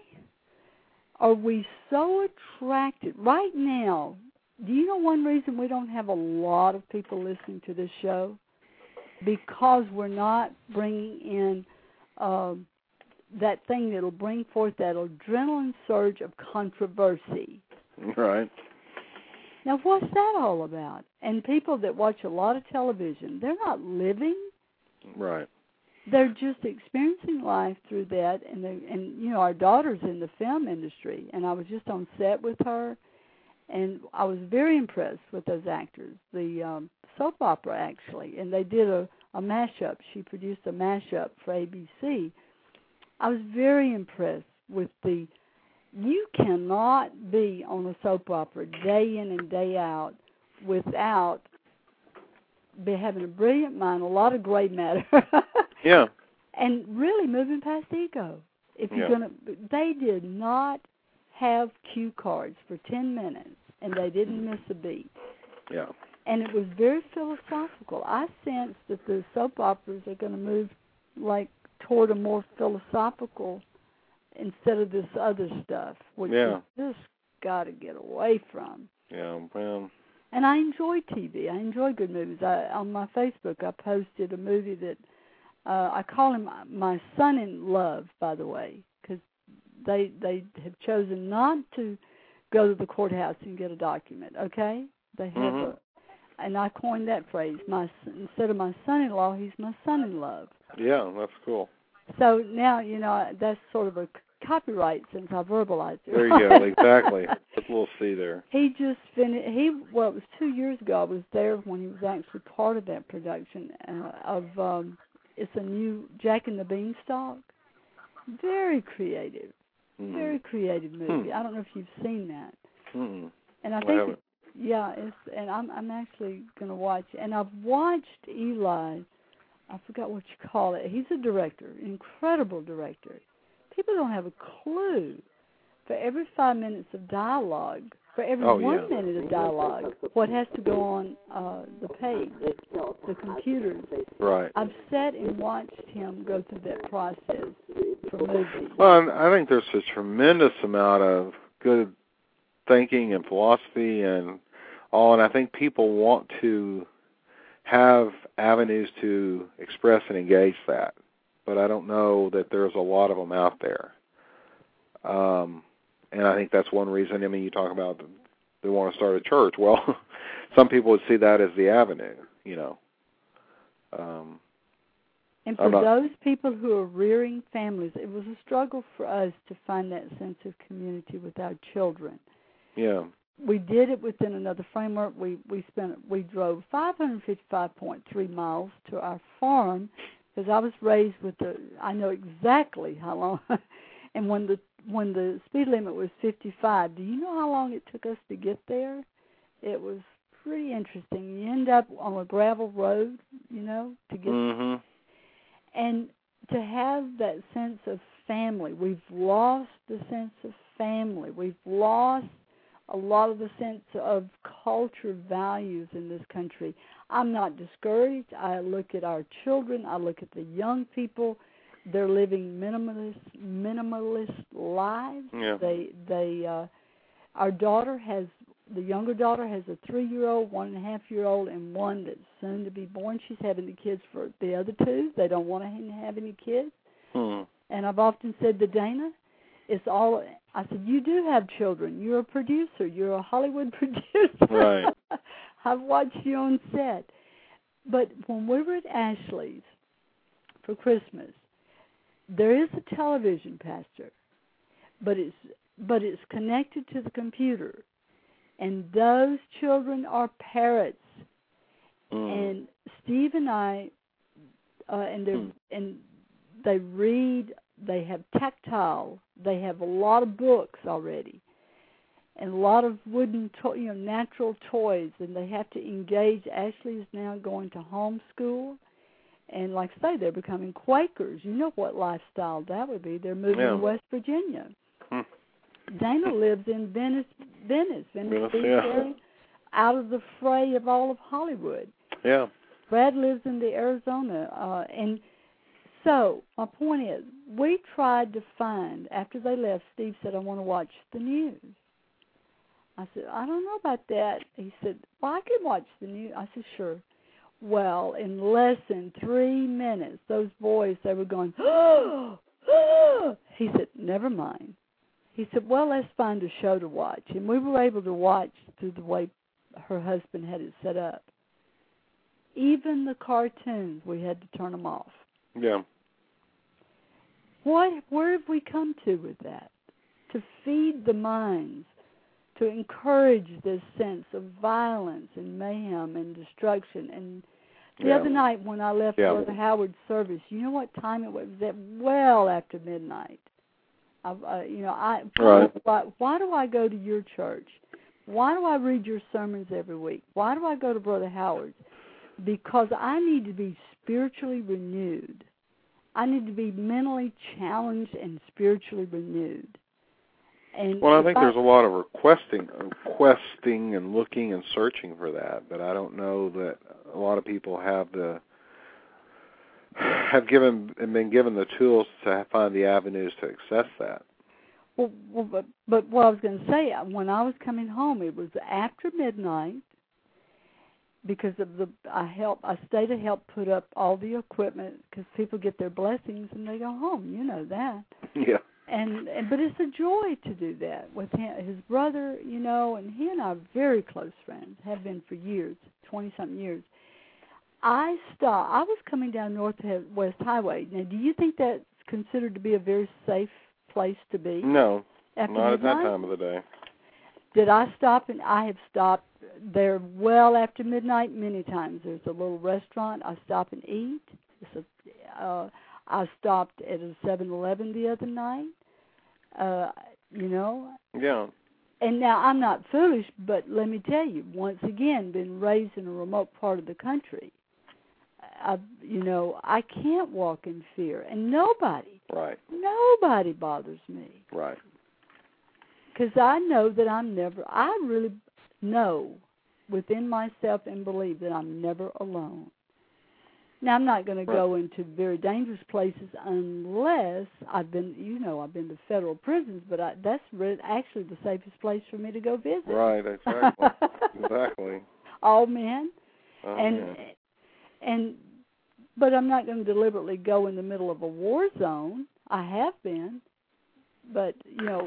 are we so attracted right now? Do you know one reason we don't have a lot of people listening to this show? Because we're not bringing in uh, that thing that'll bring forth that adrenaline surge of controversy. Right. Now, what's that all about? And people that watch a lot of television, they're not living. Right. They're just experiencing life through that. And, and you know, our daughter's in the film industry, and I was just on set with her, and I was very impressed with those actors, the um, soap opera, actually. And they did a, a mashup. She produced a mashup for A B C. I was very impressed with the, you cannot be on a soap opera day in and day out without be having a brilliant mind, a lot of gray matter. Yeah. And really moving past ego. If you're yeah. gonna, they did not have cue cards for ten minutes, and they didn't miss a beat. Yeah. And it was very philosophical. I sense that the soap operas are going to move like toward a more philosophical instead of this other stuff, which yeah. you just got to get away from. Yeah, well. And I enjoy T V. I enjoy good movies. I, on my Facebook, I posted a movie that uh, I call him my son-in-love, by the way, because they they have chosen not to go to the courthouse and get a document. Okay, they have mm-hmm. a, and I coined that phrase. My instead of my son-in-law, he's my son-in-love. Yeah, that's cool. So now you know that's sort of a copyright since I verbalized it. There you go, exactly. Put a little C there. He just finished, he, well, it was two years ago. I was there when he was actually part of that production uh, of, um, it's a new Jack and the Beanstalk. Very creative. Mm. Very creative movie. Hmm. I don't know if you've seen that. Mm. And I I think, haven't. it, yeah, it's, and I'm, I'm actually going to watch it. And I've watched Eli, I forgot what you call it. He's a director, incredible director. People don't have a clue. For every five minutes of dialogue, for every oh, one yeah. minute of dialogue, what has to go on uh, the page, the computers. Right. I've sat and watched him go through that process for movies. Well, I think there's a tremendous amount of good thinking and philosophy and all, and I think people want to have avenues to express and engage that. But I don't know that there's a lot of them out there. Um, and I think that's one reason. I mean, you talk about they want to start a church. Well, some people would see that as the avenue, you know. Um, and for not, those people who are rearing families, it was a struggle for us to find that sense of community with our children. Yeah. We did it within another framework. We we spent we drove five hundred fifty-five point three miles to our farm. Because I was raised with the, I know exactly how long, and when the when the speed limit was fifty-five, do you know how long it took us to get there? It was pretty interesting. You end up on a gravel road, you know, to get mm-hmm. and to have that sense of family. We've lost the sense of family. We've lost a lot of the sense of culture values in this country. I'm not discouraged. I look at our children. I look at the young people. They're living minimalist minimalist lives. Yeah. They they uh, our daughter has the younger daughter has a three-year-old, one and a half year old, and one that's soon to be born. She's having the kids for the other two. They don't want to have any kids. Hmm. And I've often said to Dana, it's all. I said, you do have children. You're a producer. You're a Hollywood producer. Right. I've watched you on set. But when we were at Ashley's for Christmas, there is a television, Pastor, but it's but it's connected to the computer, and those children are parrots. Mm. And Steve and I, uh, and they Mm. and they read. They have tactile. They have a lot of books already, and a lot of wooden, to- you know, natural toys. And they have to engage. Ashley is now going to homeschool, and like I say, they're becoming Quakers. You know what lifestyle that would be? They're moving Yeah. to West Virginia. Hmm. Dana lives in Venice, Venice, Venice Venice, Beach yeah. area, out of the fray of all of Hollywood. Yeah. Brad lives in the Arizona, uh, and so my point is, we tried to find, after they left, Steve said, I want to watch the news. I said, I don't know about that. He said, well, I can watch the news. I said, sure. Well, in less than three minutes, those boys, they were going, oh, oh. He said, never mind. He said, well, let's find a show to watch. And we were able to watch through the way her husband had it set up. Even the cartoons, we had to turn them off. Yeah. What, where have we come to with that? To feed the minds, to encourage this sense of violence and mayhem and destruction. And the Yeah. other night when I left Yeah. Brother Howard's service, you know what time it was? It was at well after midnight. I, uh, you know, I Right. why, why do I go to your church? Why do I read your sermons every week? Why do I go to Brother Howard's? Because I need to be spiritually renewed. I need to be mentally challenged and spiritually renewed. And Well, I think I, there's a lot of requesting, requesting and looking and searching for that, but I don't know that a lot of people have the have given and been given the tools to find the avenues to access that. Well, well but, but what I was going to say, when I was coming home, it was after midnight because of the I help I stay to help put up all the equipment because people get their blessings and they go home. You know that. Yeah. And, and but it's a joy to do that with him, his brother, you know, and he and I are very close friends, have been for years, twenty-something years. I stopped. I was coming down North West Highway. Now, do you think that's considered to be a very safe place to be? No, after not midnight? at that time of the day. Did I stop? And I have stopped there well after midnight many times. There's a little restaurant. I stop and eat. It's a, uh, I stopped at a seven eleven the other night. Uh, you know. Yeah. And now I'm not foolish, but let me tell you, once again, been raised in a remote part of the country. I, you know, I can't walk in fear, and nobody, Right. nobody bothers me. Right. Because I know that I'm never, I really know within myself and believe that I'm never alone. Now, I'm not going to go into very dangerous places unless I've been, you know, I've been to federal prisons, but I, that's re- actually the safest place for me to go visit. Right, exactly. exactly. All men. Oh, and, yeah. and, but I'm not going to deliberately go in the middle of a war zone. I have been, but, you know,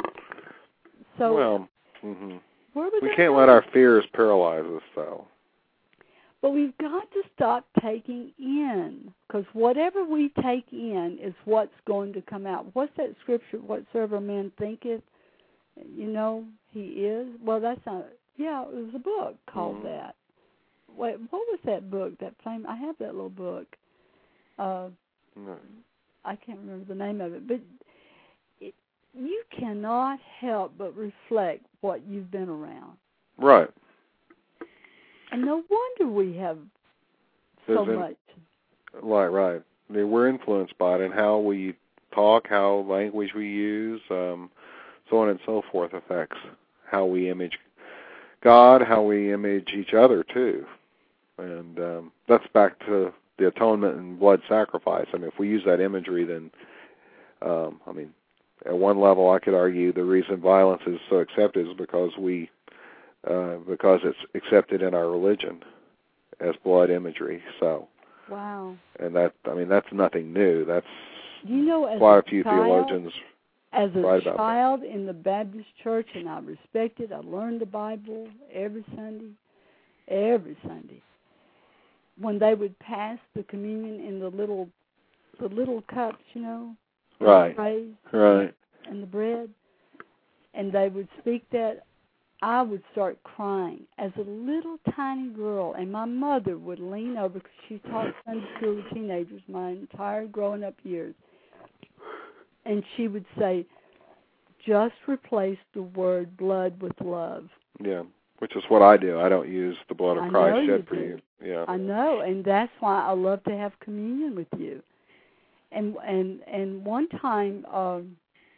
so. Well, mm-hmm. where was we that can't going? let our fears paralyze us, though. But we've got to stop taking in, because whatever we take in is what's going to come out. What's that scripture, whatsoever man thinketh, you know, he is? Well, that's not, yeah, it was a book called mm-hmm. that. Wait, what was that book, that fame? I have that little book. Uh, no. I can't remember the name of it, but it, you cannot help but reflect what you've been around. Right. And no wonder we have so in, much. Right, right. I mean, we're influenced by it and how we talk, how language we use, um, so on and so forth affects how we image God, how we image each other too. And um, that's back to the atonement and blood sacrifice. I mean, if we use that imagery, then, um, I mean, at one level I could argue the reason violence is so accepted is because we, uh, because it's accepted in our religion as blood imagery. So. Wow. And that, I mean, that's nothing new. That's you know, as quite a a few child, theologians as a write about child that. In the Baptist church, and I respected, I learned the Bible every Sunday, every Sunday. When they would pass the communion in the little, the little cups, you know, right, the trays, right, and the bread, and they would speak that, I would start crying as a little tiny girl, and my mother would lean over because she taught Sunday school to teenagers my entire growing up years, and she would say, just replace the word blood with love. Yeah, which is what I do. I don't use the blood of I Christ know shed for do. you. Yeah, I know, and that's why I love to have communion with you. And and and one time, um,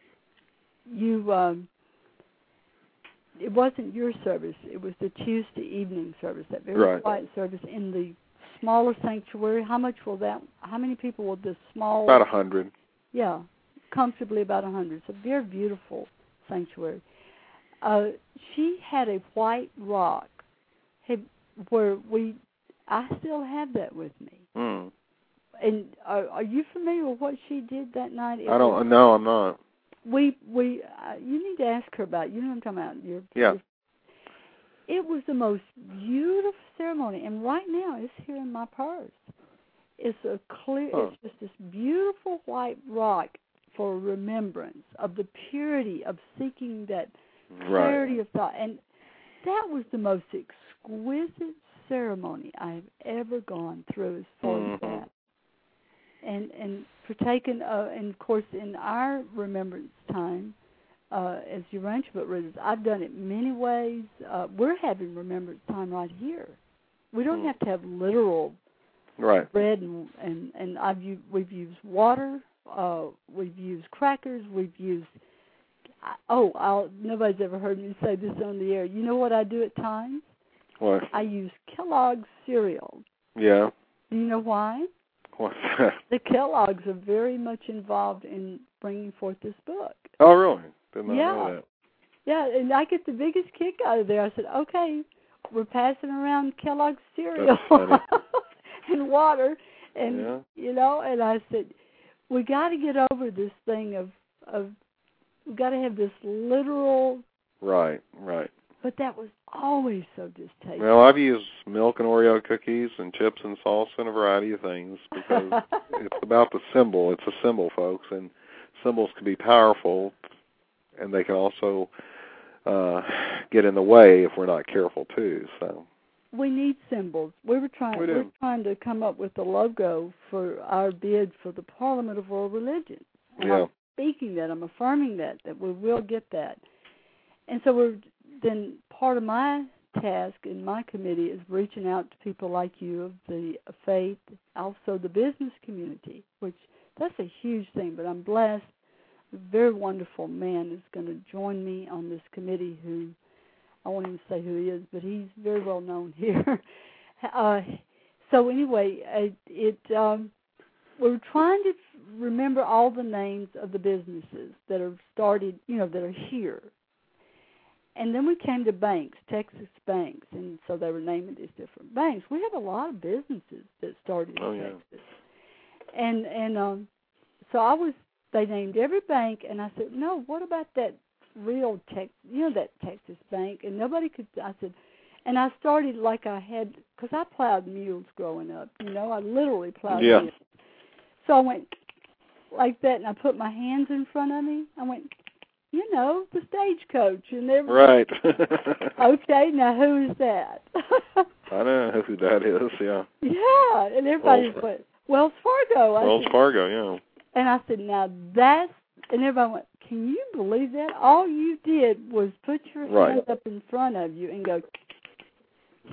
you. Um, It wasn't your service. It was the Tuesday evening service, that very right. quiet service in the smaller sanctuary. How much will that? How many people will this small? About a hundred. Yeah, comfortably about a hundred. It's a very beautiful sanctuary. Uh, she had a white rock, where we. I still have that with me. Mm. And are, are you familiar with what she did that night? It I don't. was, No, I'm not. We we uh, you need to ask her about it. You know what I'm talking about. Your, yeah. your, it was the most beautiful ceremony, and right now it's here in my purse. It's a clear. Huh. It's just this beautiful white rock for remembrance of the purity of seeking that clarity right. of thought, and that was the most exquisite ceremony I've ever gone through as far mm-hmm. as that. And and partaken, uh, and of course, in our remembrance time, uh, as Urantia readers, I've done it many ways. Uh, we're having remembrance time right here. We don't mm. have to have literal right. bread, and and, and I've used, we've used water, uh, we've used crackers, we've used. Oh, I'll, nobody's ever heard me say this on the air. You know what I do at times? What? I use Kellogg's cereal. Yeah. Do you know why? What's that? The Kellogg's are very much involved in bringing forth this book. Oh, really? Did not yeah. know that. Yeah, and I get the biggest kick out of there. I said, okay, we're passing around Kellogg's cereal and water, and yeah. you know, and I said, we got to get over this thing of of we got to have this literal. Right, right. But that was always so distasteful. Well, I've used milk and Oreo cookies and chips and salsa and a variety of things because it's about the symbol. It's a symbol, folks, and symbols can be powerful, and they can also uh, get in the way if we're not careful too. So we need symbols. We were trying. We we we're trying to come up with a logo for our bid for the Parliament of World Religion. And yeah. I'm speaking that. I'm affirming that that we will get that. And so we're. Then part of my task in my committee is reaching out to people like you of the faith, also the business community, which that's a huge thing. But I'm blessed. A very wonderful man is going to join me on this committee who, I won't even say who he is, but he's very well known here. uh, so anyway, it, it um, we're trying to remember all the names of the businesses that are started, you know, that are here. And then we came to banks, Texas banks, and so they were naming these different banks. We have a lot of businesses that started in oh, yeah. Texas. And and um, so I was, they named every bank, and I said, no, what about that real Tex, you know, that Texas bank? And nobody could, I said, and I started like I had, because I plowed mules growing up, you know, I literally plowed yeah. mules. So I went like that, and I put my hands in front of me. I went, you know, the stagecoach and everything. Right. Okay, now who is that? I know who that is, yeah. Yeah, and everybody Wells, went, Wells Fargo. I Wells said, Fargo, yeah. And I said, now that's, and everybody went, can you believe that? All you did was put your right. hands up in front of you and go,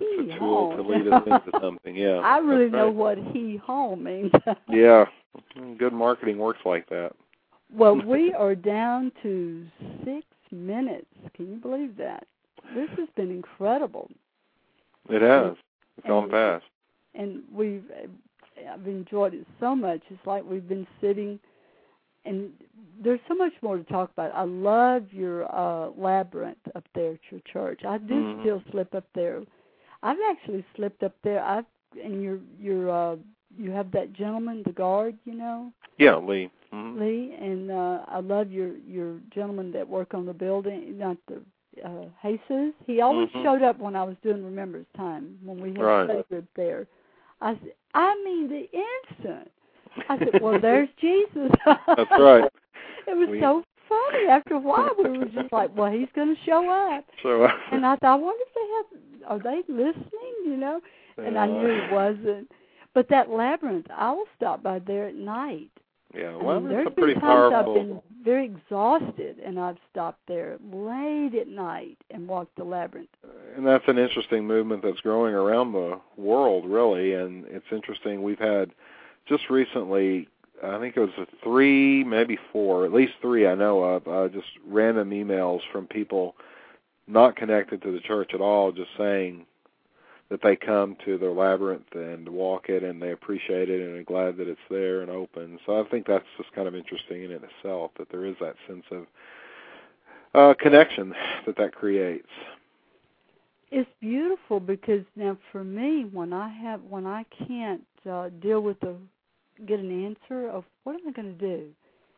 he it's a tool home. to lead us into something. Yeah, I really right. know what he home means. Yeah, good marketing works like that. Well, we are down to six minutes. Can you believe that? This has been incredible. It has. It's and, gone fast. And we've, I've enjoyed it so much. It's like we've been sitting, and there's so much more to talk about. I love your uh, labyrinth up there at your church. I do mm-hmm. still slip up there. I've actually slipped up there. I've and your your uh, you have that gentleman, the guard, you know. Yeah, Lee. Mm-hmm. Lee, and uh, I love your your gentlemen that work on the building, not the uh, Jesus. He always mm-hmm. showed up when I was doing Remembrance Time when we had right. study group there. I said, I mean the instant. I said, well, there's Jesus. That's right. It was we... so funny. After a while, we were just like, well, he's going to show up. So, uh, and I thought, I wonder if they have, are they listening, you know? And uh, I knew he wasn't. But that labyrinth, I will stop by there at night. Yeah, well, I mean, there's it's a pretty been times powerful... I've been very exhausted, and I've stopped there late at night and walked the labyrinth. And that's an interesting movement that's growing around the world, really. And it's interesting. We've had just recently, I think it was a three, maybe four, at least three I know of, uh, just random emails from people not connected to the church at all, just saying that they come to their labyrinth and walk it, and they appreciate it and are glad that it's there and open. So I think that's just kind of interesting in it itself, that there is that sense of uh, connection that that creates. It's beautiful because now for me, when I have when I can't uh, deal with the get an answer of what am I going to do,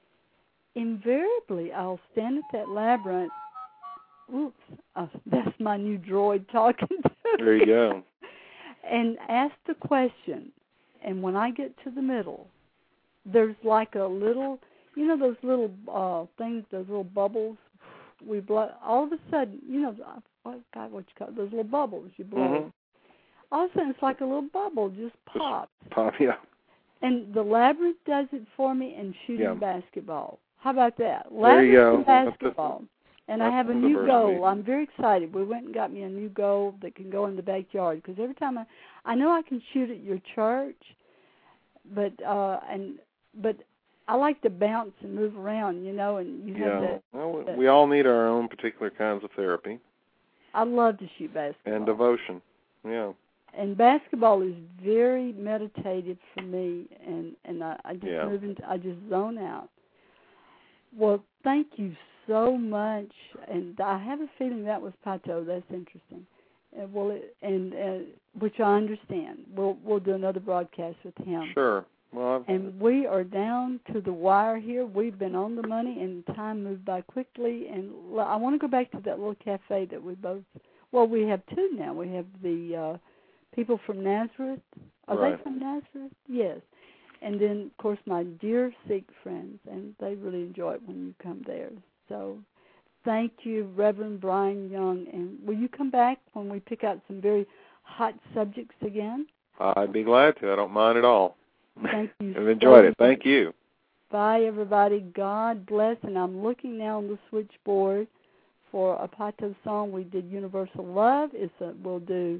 invariably I'll stand at that labyrinth. Oops, uh, that's my new droid talking to me. There you go. And ask the question, and when I get to the middle, there's like a little, you know, those little uh, things, those little bubbles. We blow. All of a sudden, you know, what God, what you call it, those little bubbles you blow. Mm-hmm. All of a sudden, it's like a little bubble just pops. Just pop, yeah. And the labyrinth does it for me, and shooting yeah. basketball. How about that? There Labyrinth you go. and basketball. And That's I have a the new diversity. goal. I'm very excited. We went and got me a new goal that can go in the backyard, because every time I, I know I can shoot at your church, but uh, and but I like to bounce and move around, you know. And you have yeah. that. Well, that. We all need our own particular kinds of therapy. I love to shoot basketball. And devotion. Yeah. And basketball is very meditative for me, and and I, I just yeah. move into, I just zone out. Well, thank you so much, and I have a feeling that was Pato. That's interesting. Uh, well, it, and uh, which I understand. We'll we'll do another broadcast with him. Sure. Well, I've... and we are down to the wire here. We've been on the money, and time moved by quickly. And I want to go back to that little cafe that we both. Well, we have two now. We have the uh, people from Nazareth. Are right. they from Nazareth? Yes. And then, of course, my dear Sikh friends, and they really enjoy it when you come there. So thank you, Reverend Brian Young. And will you come back when we pick out some very hot subjects again? I'd be glad to. I don't mind at all. Thank you. I've enjoyed so it. Thank you. Bye, everybody. God bless. And I'm looking now on the switchboard for a Pato song. We did Universal Love. It's a, we'll do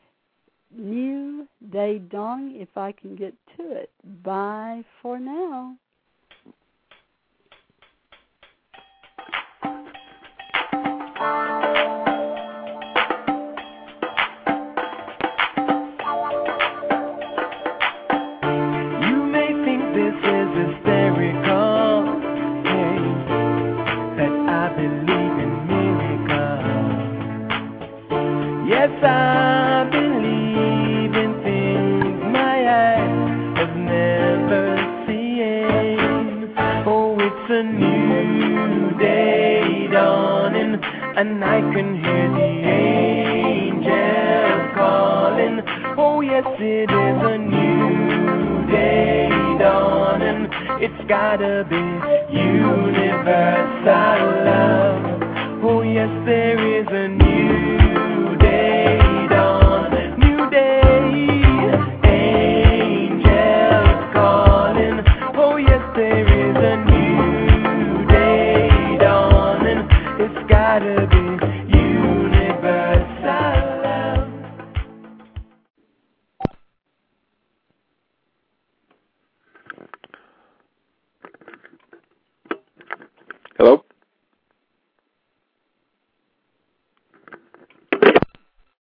New Day Dawning if I can get to it. Bye for now. I believe in things my eyes have never seen. Oh, it's a new day dawning, and I can hear the angels calling. Oh, yes, it is a new day dawning. It's gotta be universal love. Oh, yes, there is a new day.